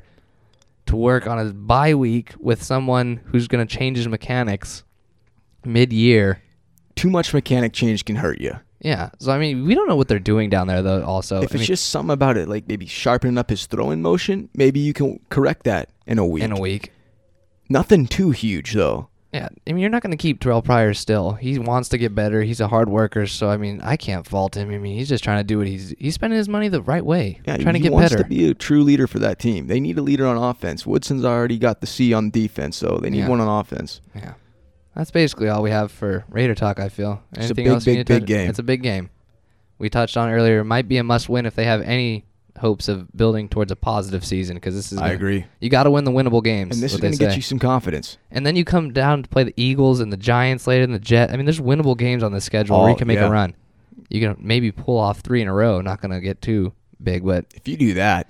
to work on his bye week with someone who's going to change his mechanics mid-year? Too much mechanic change can hurt you. Yeah. So, I mean, we don't know what they're doing down there, though, also. If it's just something about it, like maybe sharpening up his throwing motion, maybe you can correct that in a week. in a week. Nothing too huge, though. Yeah. I mean, you're not going to keep Terrell Pryor still. He wants to get better. He's a hard worker. So, I mean, I can't fault him. I mean, he's just trying to do what he's spending his money the right way. Yeah, trying to he get wants better. to be a true leader for that team. They need a leader on offense. Woodson's already got the C on defense, so they need Yeah. one on offense. Yeah. That's basically all we have for Raider talk, I feel. It's a Anything big, else you big, need to big touch? game. It's a big game. We touched on earlier. It might be a must-win if they have any hopes of building towards a positive season, because this is. I agree. You got to win the winnable games. And this is going to get you some confidence. And then you come down to play the Eagles and the Giants later, and the Jets. I mean, there's winnable games on this schedule where you can make a run. You can maybe pull off 3 in a row. Not going to get too big, but If you do that,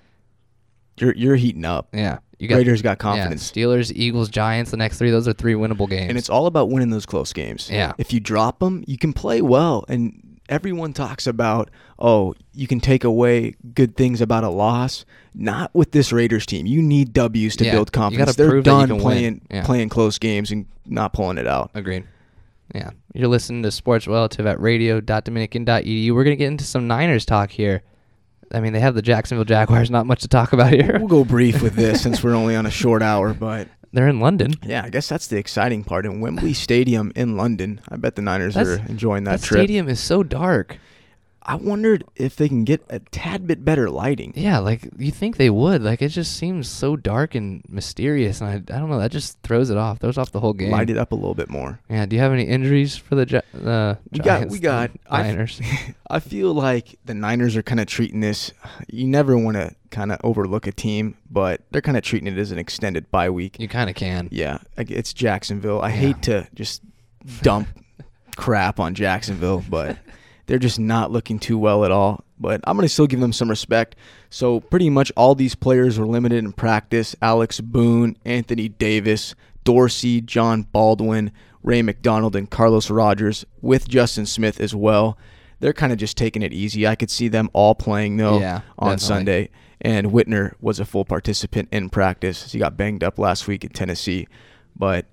you're heating up. yeah, you Raiders got confidence. Yeah, Steelers, Eagles, Giants. The next 3, those are 3 winnable games. And it's all about winning those close games. Yeah. If you drop them, you can play well. And everyone talks about, you can take away good things about a loss. Not with this Raiders team. You need W's to Yeah, build you confidence. gotta They're prove that you done can win. Yeah. playing close games and not pulling it out. Agreed. Yeah. You're listening to Sports Relative at radio.dominican.edu. We're going to get into some Niners talk here. I mean, they have the Jacksonville Jaguars. Not much to talk about here. We'll go brief with this since we're only on a short hour, but They're in London. yeah, I guess that's the exciting part. In Wembley Stadium in London, I bet the Niners are enjoying that trip. Stadium is so dark. I wondered if they can get a tad bit better lighting. Yeah, like you think they would. Like it just seems so dark and mysterious, and I don't know. That just throws off the whole game. Light it up a little bit more. Yeah. Do you have any injuries for the Giants? We got Niners. I feel like the Niners are kind of treating this. You never want to kind of overlook a team, but they're kind of treating it as an extended bye week. You kind of can. Yeah, it's Jacksonville. I hate to just dump crap on Jacksonville, but they're just not looking too well at all. But I'm going to still give them some respect. So pretty much all these players were limited in practice. Alex Boone, Anthony Davis, Dorsey, John Baldwin, Ray McDonald, and Carlos Rogers, with Justin Smith as well. They're kind of just taking it easy. I could see them all playing, though, on Sunday. And Whitner was a full participant in practice. He got banged up last week in Tennessee. But,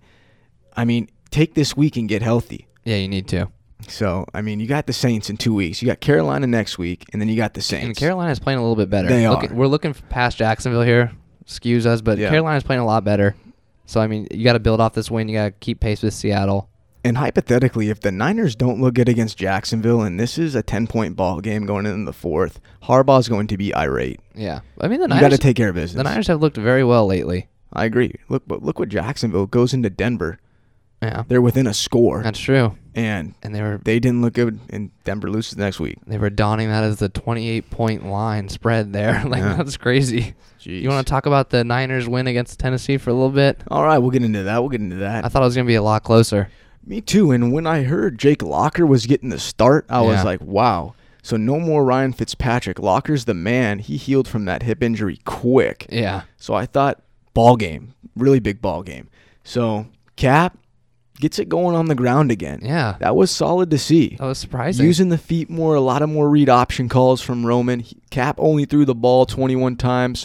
I mean, take this week and get healthy. Yeah, you need to. So, I mean, you got the Saints in 2 weeks. You got Carolina next week, and then you got the Saints. And Carolina's playing a little bit better. They are. We're looking past Jacksonville here. Excuse us, but Carolina's playing a lot better. So, I mean, you got to build off this win. You got to keep pace with Seattle. And hypothetically, if the Niners don't look good against Jacksonville, and this is a 10-point ball game going in the fourth, Harbaugh's going to be irate. Yeah. I mean, you got to take care of business. The Niners have looked very well lately. I agree. Look what Jacksonville goes into Denver. Yeah. They're within a score. That's true. And they didn't look good, and Denver loses next week. They were donning that as the 28-point line spread there. That's crazy. Jeez. You want to talk about the Niners win against Tennessee for a little bit? All right, we'll get into that. I thought it was going to be a lot closer. Me too, and when I heard Jake Locker was getting the start, I was like, wow. So no more Ryan Fitzpatrick. Locker's the man. He healed from that hip injury quick. Yeah. So I thought, ball game, really big ball game. So Cap gets it going on the ground again. Yeah. That was solid to see. That was surprising. Using the feet more, a lot of more read option calls from Roman. Cap only threw the ball 21 times,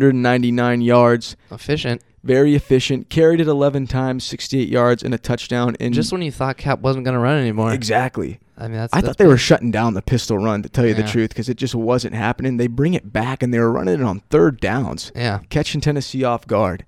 199 yards. Efficient. Very efficient. Carried it 11 times, 68 yards, and a touchdown. And just when you thought Cap wasn't going to run anymore. Exactly. I mean, I thought they were shutting down the pistol run, to tell you the truth, because it just wasn't happening. They bring it back, and they were running it on third downs. Yeah. Catching Tennessee off guard.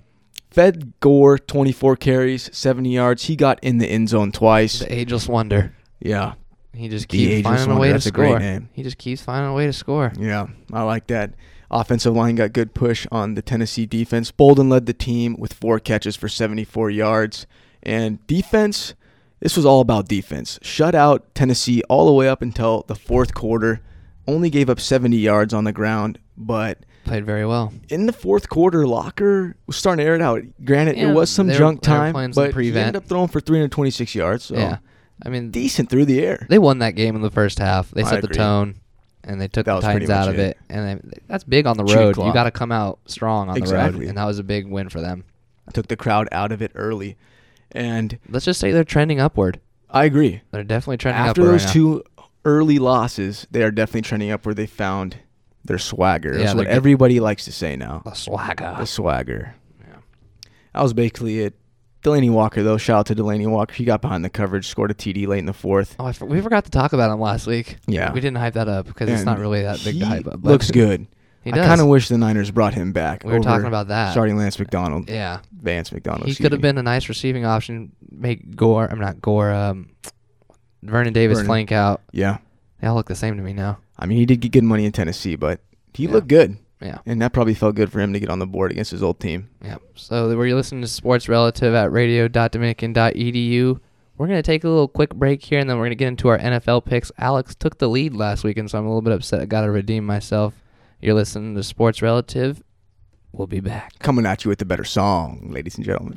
Fed Gore 24 carries, 70 yards. He got in the end zone twice. The ageless wonder. Yeah. He just keeps finding a way to score. That's a great name. He just keeps finding a way to score. Yeah, I like that. Offensive line got good push on the Tennessee defense. Bolden led the team with 4 catches for 74 yards. And defense, this was all about defense. Shut out Tennessee all the way up until the fourth quarter. Only gave up 70 yards on the ground, but played very well. In the fourth quarter, Locker was starting to air it out. Granted, it was some junk time, but he ended up throwing for 326 yards. So yeah. I mean, decent through the air. They won that game in the first half. They set the tone. And they took the Titans out of it. And that's big on the road. You got to come out strong on the road. And that was a big win for them. Took the crowd out of it early. And let's just say they're trending upward. I agree. They're definitely trending upward. After those 2 early losses, they are definitely trending upward. They found their swagger. That's what everybody likes to say now. The swagger. The swagger. Yeah. That was basically it. Delaney Walker, though. Shout out to Delaney Walker. He got behind the coverage, scored a TD late in the fourth. Oh, we forgot to talk about him last week. Yeah. We didn't hype that up because it's not really that big to hype up. But looks good. He does. I kind of wish the Niners brought him back. We were talking about that. Starting Lance McDonald. Yeah. Vance McDonald. He could have been a nice receiving option. Make Vernon Davis flank out. Yeah. They all look the same to me now. I mean, he did get good money in Tennessee, but he looked good. Yeah. And that probably felt good for him to get on the board against his old team. Yeah. So we're listening to Sports Relative at radio.dominican.edu. We're going to take a little quick break here, and then we're going to get into our NFL picks. Alex took the lead last week, and so I'm a little bit upset. I got to redeem myself. You're listening to Sports Relative. We'll be back. Coming at you with a better song, ladies and gentlemen.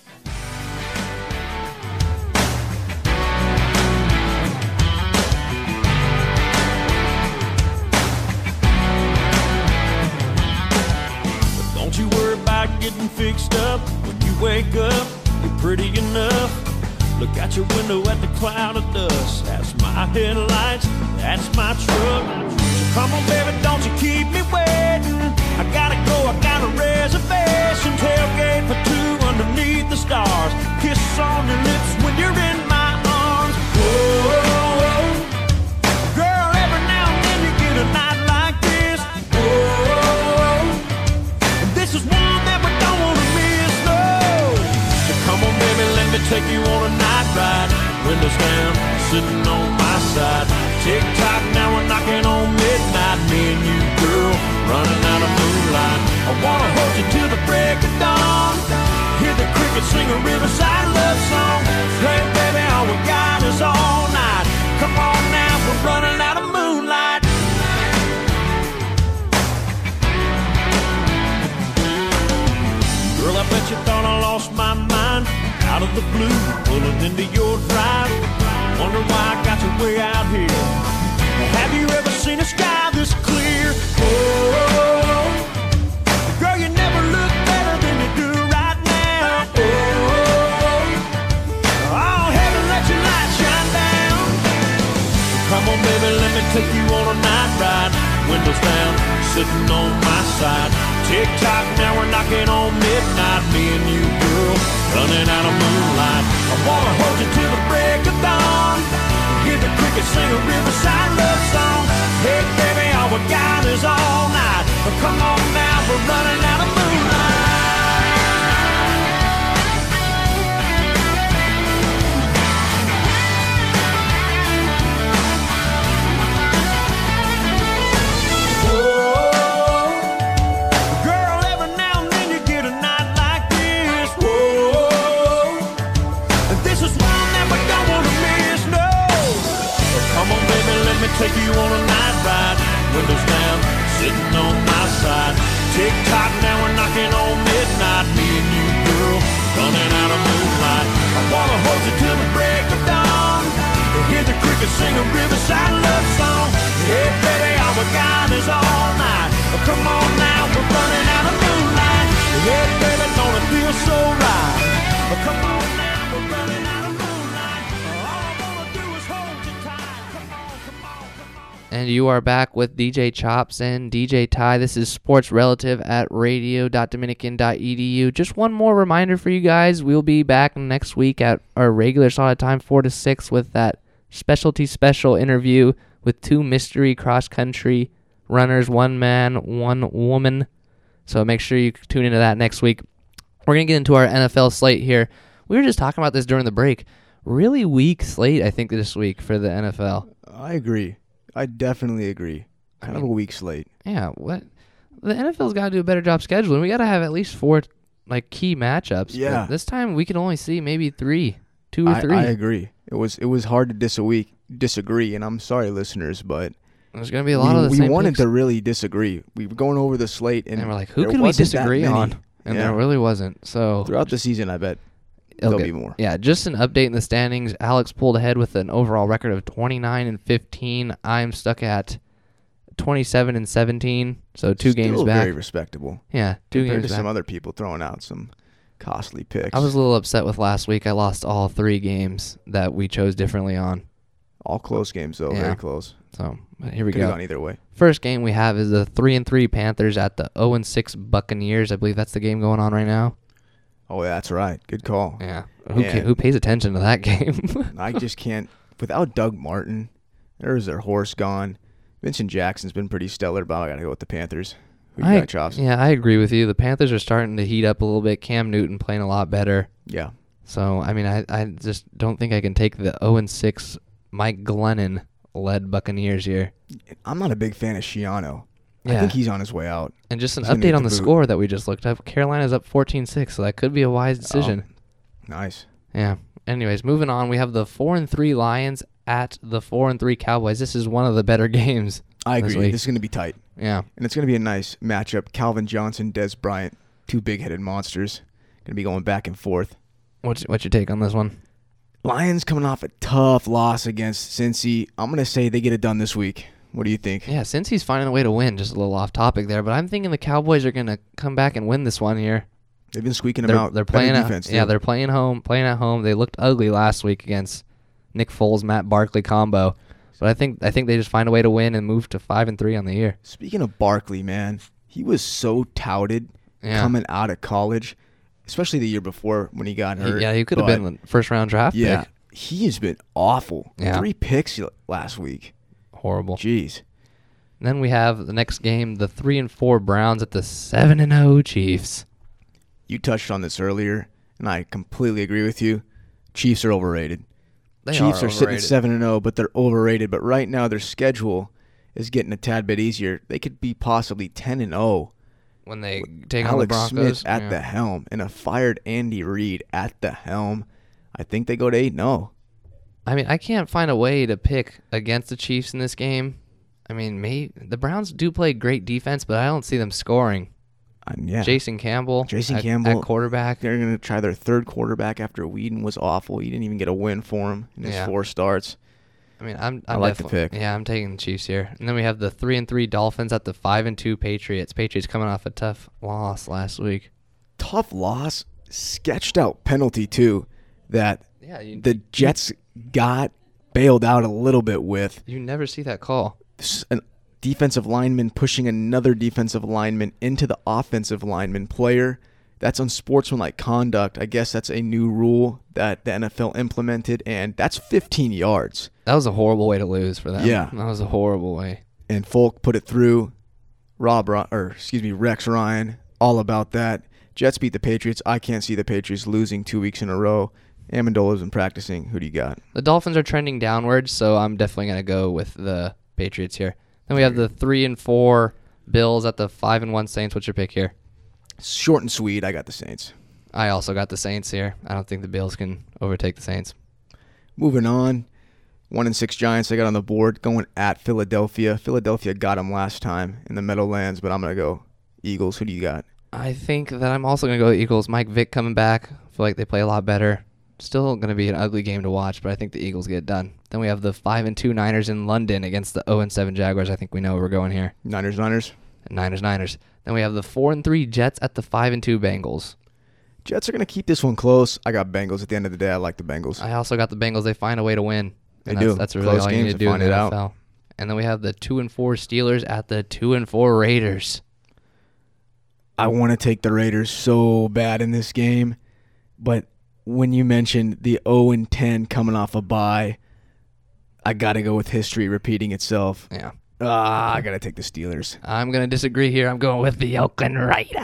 Don't you worry about getting fixed up. When you wake up, you're pretty enough. Look out your window at the cloud of dust. That's my headlights, that's my truck. So come on, baby, don't you keep me waiting. I gotta go, I got a reservation. Tailgate for 2 underneath the stars. Kiss on your lips when you're in my arms. Whoa, girl, every now and then you get a night like this. Whoa, and this is one that we don't want to miss, no. So come on, baby, let me take you on a night ride. Windows down, sitting on my side. Tick-tock now. you thought I lost my mind. Out of the blue, pulling into your drive. Wonder why I got you way out here. Have you ever seen a sky this clear? Oh, girl, you never look better than you do right now. Oh, heaven, let your light shine down. Come on, baby, let me take you on a night ride. Windows down, sitting on my side. Tick-tock, now we're knocking on midnight. Me and you, girl, running out of moonlight. I wanna hold you till the break of dawn. Hear the crickets sing a riverside love song. Hey, baby, all we got is all night. But come on now, we're running out of moonlight. Take you on a night ride, windows down, sitting on my side. Tick-tock, now we're knocking on midnight. Me and you, girl, running out of moonlight. I wanna hold you till the break of dawn. To hear the crickets sing a riverside love song. Hey, baby, all we got is all night. Oh, come on now, we're running out of moonlight. Hey, baby, don't it feel so right? Oh, come on now, we're running out of moonlight. All I wanna do is hold you tight. Come on, come on. And you are back with DJ Chops and DJ Ty. This is Sports Relative at radio.dominican.edu. Just one more reminder for you guys. We'll be back next week at our regular slotted time, 4 to 6, with that specialty special interview with 2 mystery cross-country runners, 1 man, 1 woman. So make sure you tune into that next week. We're going to get into our NFL slate here. We were just talking about this during the break. Really weak slate, I think, this week for the NFL. I agree. I definitely agree. Kind of a weak slate. Yeah, what the NFL's got to do a better job scheduling. We got to have at least 4 key matchups. Yeah. But this time we can only see maybe 2 or 3. I agree. It was hard to disagree, and I'm sorry, listeners, but there's going to be a lot of the same we wanted picks. to really disagree. We were going over the slate, and we're like, who there could we wasn't that disagree many. on? And Yeah. there really wasn't. So Throughout the season, I bet there'll be more. Yeah, just an update in the standings. Alex pulled ahead with an overall record of 29-15. I'm stuck at 27-17, so 2 games Still back. very respectable. Yeah, 2 Compared games to back. some other people throwing out some costly picks. I was a little upset with last week. I lost all 3 games that we chose differently on. All close games, though. Yeah. Very close. So but here we Could have go. gone either way. First game we have is the 3-3 Panthers at the 0-6 Buccaneers. I believe that's the game going on right now. Oh, that's right. Good call. Yeah. Man. Who pays attention to that game? I just can't. Without Doug Martin, there's their horse gone. Vincent Jackson's been pretty stellar, but I got to go with the Panthers. Who you got, Chops? Yeah, I agree with you. The Panthers are starting to heat up a little bit. Cam Newton playing a lot better. Yeah. So, I mean, I just don't think I can take the 0-6 Mike Glennon-led Buccaneers here. I'm not a big fan of Schiano. Yeah. I think he's on his way out. And just an He's gonna get update on the the boot. score that we just looked up. Carolina's up 14-6, so that could be a wise decision. Nice. Yeah. Anyways, moving on, we have the 4-3 Lions at the 4-3 Cowboys. This is one of the better games. I this agree. week. This is going to be tight. Yeah. And it's going to be a nice matchup. Calvin Johnson, Des Bryant, 2 big-headed monsters. Going to be going back and forth. What's your take on this one? Lions coming off a tough loss against Cincy. I'm going to say they get it done this week. What do you think? Yeah, since he's finding a way to win, just a little off topic there, but I'm thinking the Cowboys are going to come back and win this one here. They've been squeaking them out. They're Better playing defense, yeah, too. they're playing at home. They looked ugly last week against Nick Foles, Matt Barkley combo. But I think they just find a way to win and move to 5-3 on the year. Speaking of Barkley, man, he was so touted coming out of college, especially the year before when he got hurt. He could have been the first round draft Yeah, pick. he has been awful. Yeah. 3 picks last week. Horrible. Jeez. And then we have the next game, the 3-4 Browns at the 7-0 Chiefs. You touched on this earlier, and I completely agree with you. Chiefs are overrated. Chiefs are sitting at 7-0, but they're overrated. But right now, their schedule is getting a tad bit easier. They could be possibly 10-0. When they take on the Alex Broncos. Smith at the helm and a fired Andy Reid at the helm. I think they go to 8-0. I mean, I can't find a way to pick against the Chiefs in this game. I mean, the Browns do play great defense, but I don't see them scoring. Yeah. Jason Campbell. Campbell at quarterback. They're going to try their third quarterback after Whedon was awful. He didn't even get a win for him in his 4 starts. I mean, I'm like the pick. Yeah, I'm taking the Chiefs here. And then we have the 3-3 Dolphins at the 5-2 Patriots. Patriots coming off a tough loss last week. Tough loss, sketched out penalty too, that the Jets got bailed out a little bit with. You never see that call. An defensive lineman pushing another defensive lineman into the offensive lineman player. That's unsportsmanlike conduct. I guess that's a new rule that the NFL implemented, and that's 15 yards. That was a horrible way to lose for them. Yeah. That was a horrible way. And Folk put it through. Rex Ryan, all about that. Jets beat the Patriots. I can't see the Patriots losing 2 weeks in a row. Amendola's been practicing. Who do you got? The Dolphins are trending downwards, so I'm definitely going to go with the Patriots here. Then we have the 3-4 Bills at the 5-1 Saints. What's your pick here? Short and sweet. I got the Saints. I also got the Saints here. I don't think the Bills can overtake the Saints. Moving on. 1-6 Giants I got on the board going at Philadelphia. Philadelphia got them last time in the Meadowlands, but I'm going to go Eagles. Who do you got? I think that I'm also going to go Eagles. Mike Vick coming back. I feel like they play a lot better. Still going to be an ugly game to watch, but I think the Eagles get it done. Then we have the 5-2 Niners in London against the 0-7 Jaguars. I think we know where we're going here. Niners. Niners. Then we have the 4-3 Jets at the 5-2 Bengals. Jets are going to keep this one close. I got Bengals at the end of the day. I like the Bengals. I also got the Bengals. They find a way to win. They do. That's really Close all you need to do in the find it NFL. out. And then we have the 2-4 Steelers at the 2-4 Raiders. I want to take the Raiders so bad in this game, but when you mentioned the 0-10 coming off a bye, I got to go with history repeating itself. Yeah. I got to take the Steelers. I'm going to disagree here. I'm going with the Oakland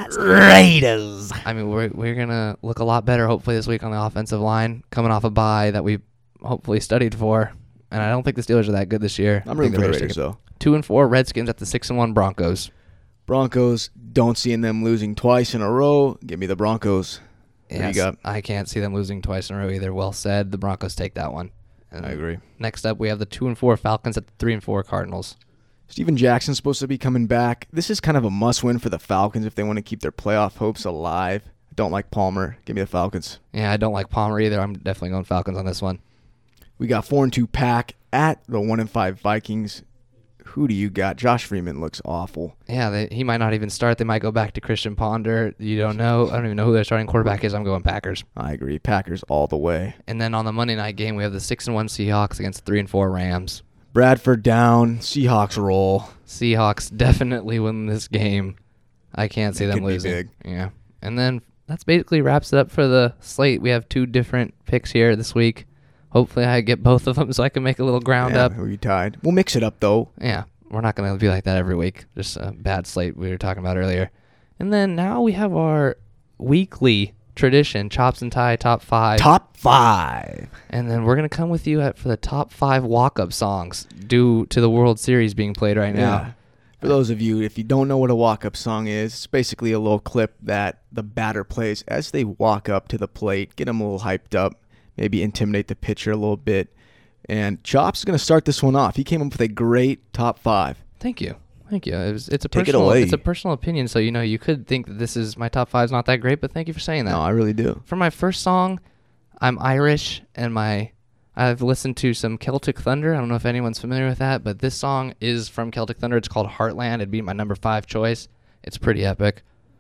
Raiders. I mean, we're going to look a lot better hopefully this week on the offensive line, coming off a bye that we hopefully studied for. And I don't think the Steelers are that good this year. I'm rooting for the Raiders, though. 2-4 Redskins at the 6-1 Broncos. Broncos, don't see them losing twice in a row. Give me the Broncos. What do you got? I can't see them losing twice in a row either. Well said. The Broncos take that one. And I agree. Next up, we have the 2-4 Falcons at the 3-4 Cardinals. Steven Jackson's supposed to be coming back. This is kind of a must-win for the Falcons if they want to keep their playoff hopes alive. I don't like Palmer. Give me the Falcons. Yeah, I don't like Palmer either. I'm definitely going Falcons on this one. We got 4-2 Pack at the 1-5 Vikings. Who do you got? Josh Freeman looks awful. Yeah, he might not even start. They might go back to Christian Ponder. You don't know. I don't even know who their starting quarterback is. I'm going Packers. I agree. Packers all the way. And then on the Monday night game, we have the 6-1 Seahawks against 3-4 Rams. Bradford down. Seahawks roll. Seahawks definitely win this game. I can't see them could be losing. big. Yeah. And then that's basically wraps it up for the slate. We have 2 different picks here this week. Hopefully I get both of them so I can make a little ground up. We tied. We'll mix it up, though. Yeah, we're not going to be like that every week. Just a bad slate we were talking about earlier. And then now we have our weekly tradition, Chops and Tie Top 5. Top 5. And then we're going to come with you for the top 5 walk-up songs due to the World Series being played right now. Yeah. For those of you, if you don't know what a walk-up song is, it's basically a little clip that the batter plays as they walk up to the plate, get them a little hyped up, maybe intimidate the pitcher a little bit. And Chops is going to start this one off. He came up with a great top 5. Thank you. It's a Take it personal away. It's a personal opinion, so you could think that this is my top 5 is not that great, but thank you for saying that. No, I really do. For my first song, I'm Irish, and I've listened to some Celtic Thunder. I don't know if anyone's familiar with that, but this song is from Celtic Thunder. It's called Heartland. It'd be my number 5 choice. It's pretty epic.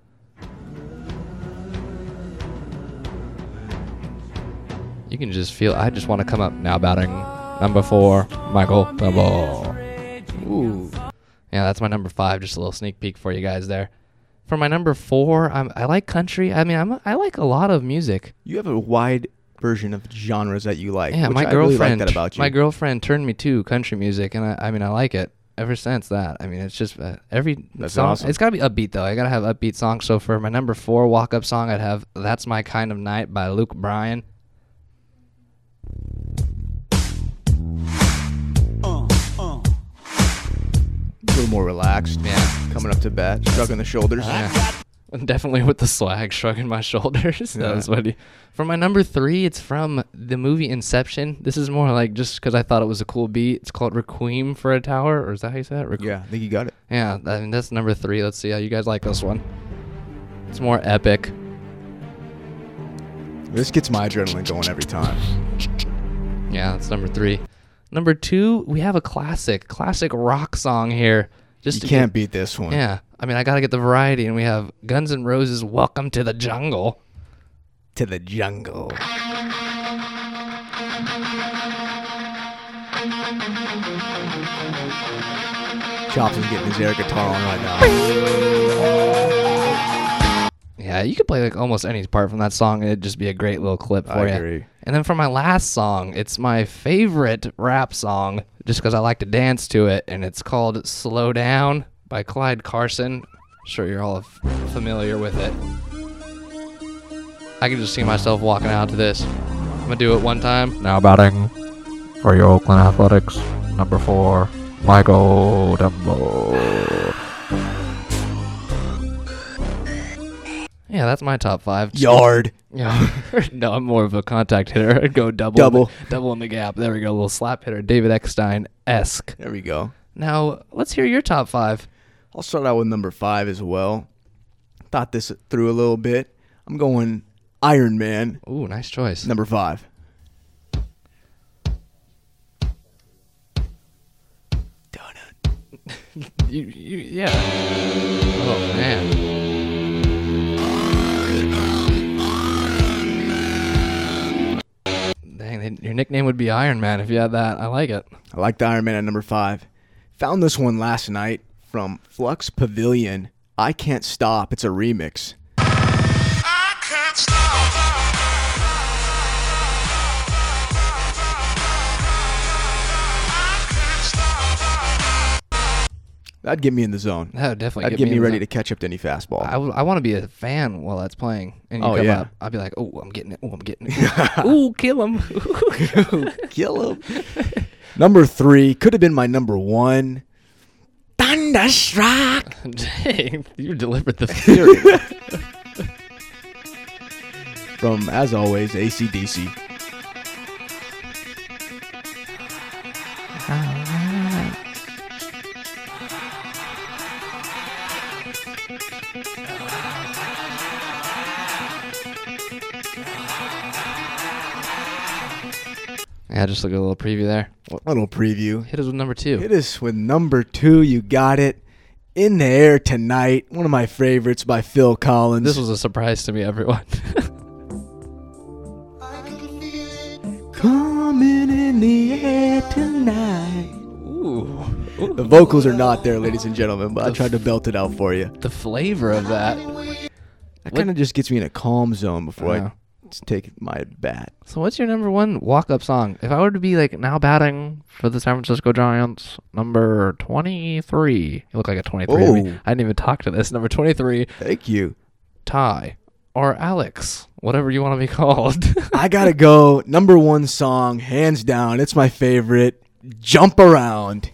You can just feel, I just want to come up. Now batting number 4, Michael Bubble. Ooh. Yeah, that's my number 5. Just a little sneak peek for you guys there. For my number 4, I like country. I mean, I like a lot of music. You have a wide version of genres that you like. Yeah, which my I really girlfriend. like that about you. My girlfriend turned me to country music, and I like it ever since that. I mean, it's just every That's song. awesome. It's got to be upbeat though. I gotta have upbeat songs. So for my number 4 walk up song, I'd have "That's My Kind of Night" by Luke Bryan. A little more relaxed. Yeah. Coming up to bat, shrugging the shoulders. Yeah. Definitely with the swag, shrugging my shoulders. That was funny. For my number 3, it's from the movie Inception. This is more like just because I thought it was a cool beat. It's called Requiem for a Tower, or is that how you say it? Yeah, I think you got it. Yeah, I mean, that's number 3. Let's see how you guys like this one. It's more epic. This gets my adrenaline going every time. Yeah, that's number 3. Number 2, we have a classic rock song here. You can't beat this one. Yeah, I mean, I gotta get the variety, and we have Guns N' Roses' "Welcome to the Jungle." To the jungle. Chops is getting his air guitar on right now. Yeah, you could play like almost any part from that song, and it'd just be a great little clip for I you. agree. And then for my last song, it's my favorite rap song, just because I like to dance to it, and it's called "Slow Down" by Clyde Carson. I'm sure you're all familiar with it. I can just see myself walking out to this. I'm gonna do it one time. Now batting for your Oakland Athletics, number 4, Michael Dembo. Yeah, that's my top 5. Yard. Yeah. No, I'm more of a contact hitter. I'd go double in the gap. There we go, a little slap hitter, David Eckstein-esque. There we go. Now, let's hear your top 5. I'll start out with number 5 as well. Thought this through a little bit. I'm going Iron Man, Ooh, nice choice. number 5. Yeah. Oh, man. Dang, your nickname would be Iron Man if you had that. I like it. I like the Iron Man at number 5. Found this one last night from Flux Pavilion. I Can't Stop. It's a remix. I can't stop. That'd get me in the zone. That would definitely That'd get me in ready the- to catch up to any fastball. I want to be a fan while that's playing. And you Oh, come yeah. up, I'd be like, oh, I'm getting it. Oh, I'm getting it. Ooh, kill him. Kill him. Number 3 could have been my number 1. Thunderstruck. Dang, you delivered the theory. From, as always, AC/DC. Yeah, just look at a little preview there. Little preview. Hit us with number 2. Hit us with number 2. You got it. In the Air Tonight. One of my favorites by Phil Collins. This was a surprise to me, everyone. Coming in the air tonight. Ooh. The vocals are not there, ladies and gentlemen, but I tried to belt it out for you. The flavor of that. That kind of just gets me in a calm zone before Yeah. I take my bat. So what's your number 1 walk-up song? If I were to be like now batting for the San Francisco Giants, number 23. You look like a 23 to me. Oh. I didn't even talk to this. Number 23, Thank you. Ty or Alex, whatever you want to be called. I gotta go. Number 1 song, hands down. It's my favorite. Jump Around.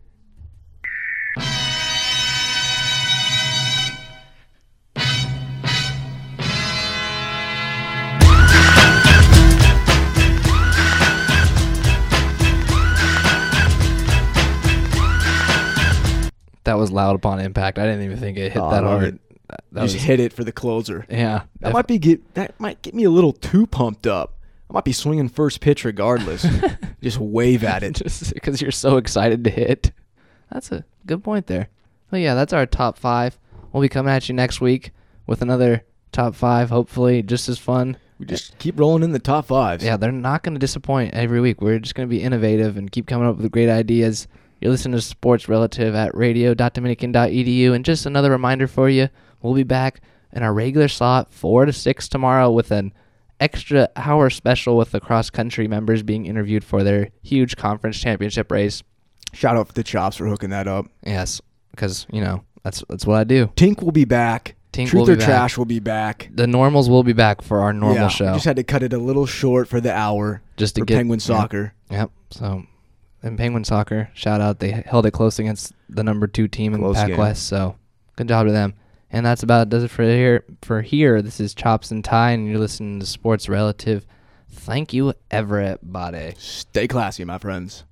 That was loud upon impact. I didn't even think it hit Oh, that I love hard. it. That Just was, hit it for the closer. yeah. That might get me a little too pumped up. I might be swinging first pitch regardless. Just wave at it. Just because you're so excited to hit. That's a good point there. Well, yeah, that's our top 5. We'll be coming at you next week with another top 5, hopefully just as fun. We just keep rolling in the top 5s. Yeah, they're not going to disappoint every week. We're just going to be innovative and keep coming up with great ideas. You're listening to Sports Relative at radio.dominican.edu. And just another reminder for you, we'll be back in our regular slot 4 to 6 tomorrow with an extra hour special with the cross-country members being interviewed for their huge conference championship race. Shout out to Chops for hooking that up. Yes, because, that's what I do. Tink will be back. Tink Truth will be or back. Trash will be back. The normals will be back for our normal Yeah, show. we just had to cut it a little short for the hour Just to for get Penguin Soccer. Yep. So, and Penguin Soccer, shout out. They held it close against the number 2 team in Close Pac game. West. So, good job to them. And that's about does it for here. This is Chops and Ty, and you're listening to Sports Relative. Thank you, everybody. Stay classy, my friends.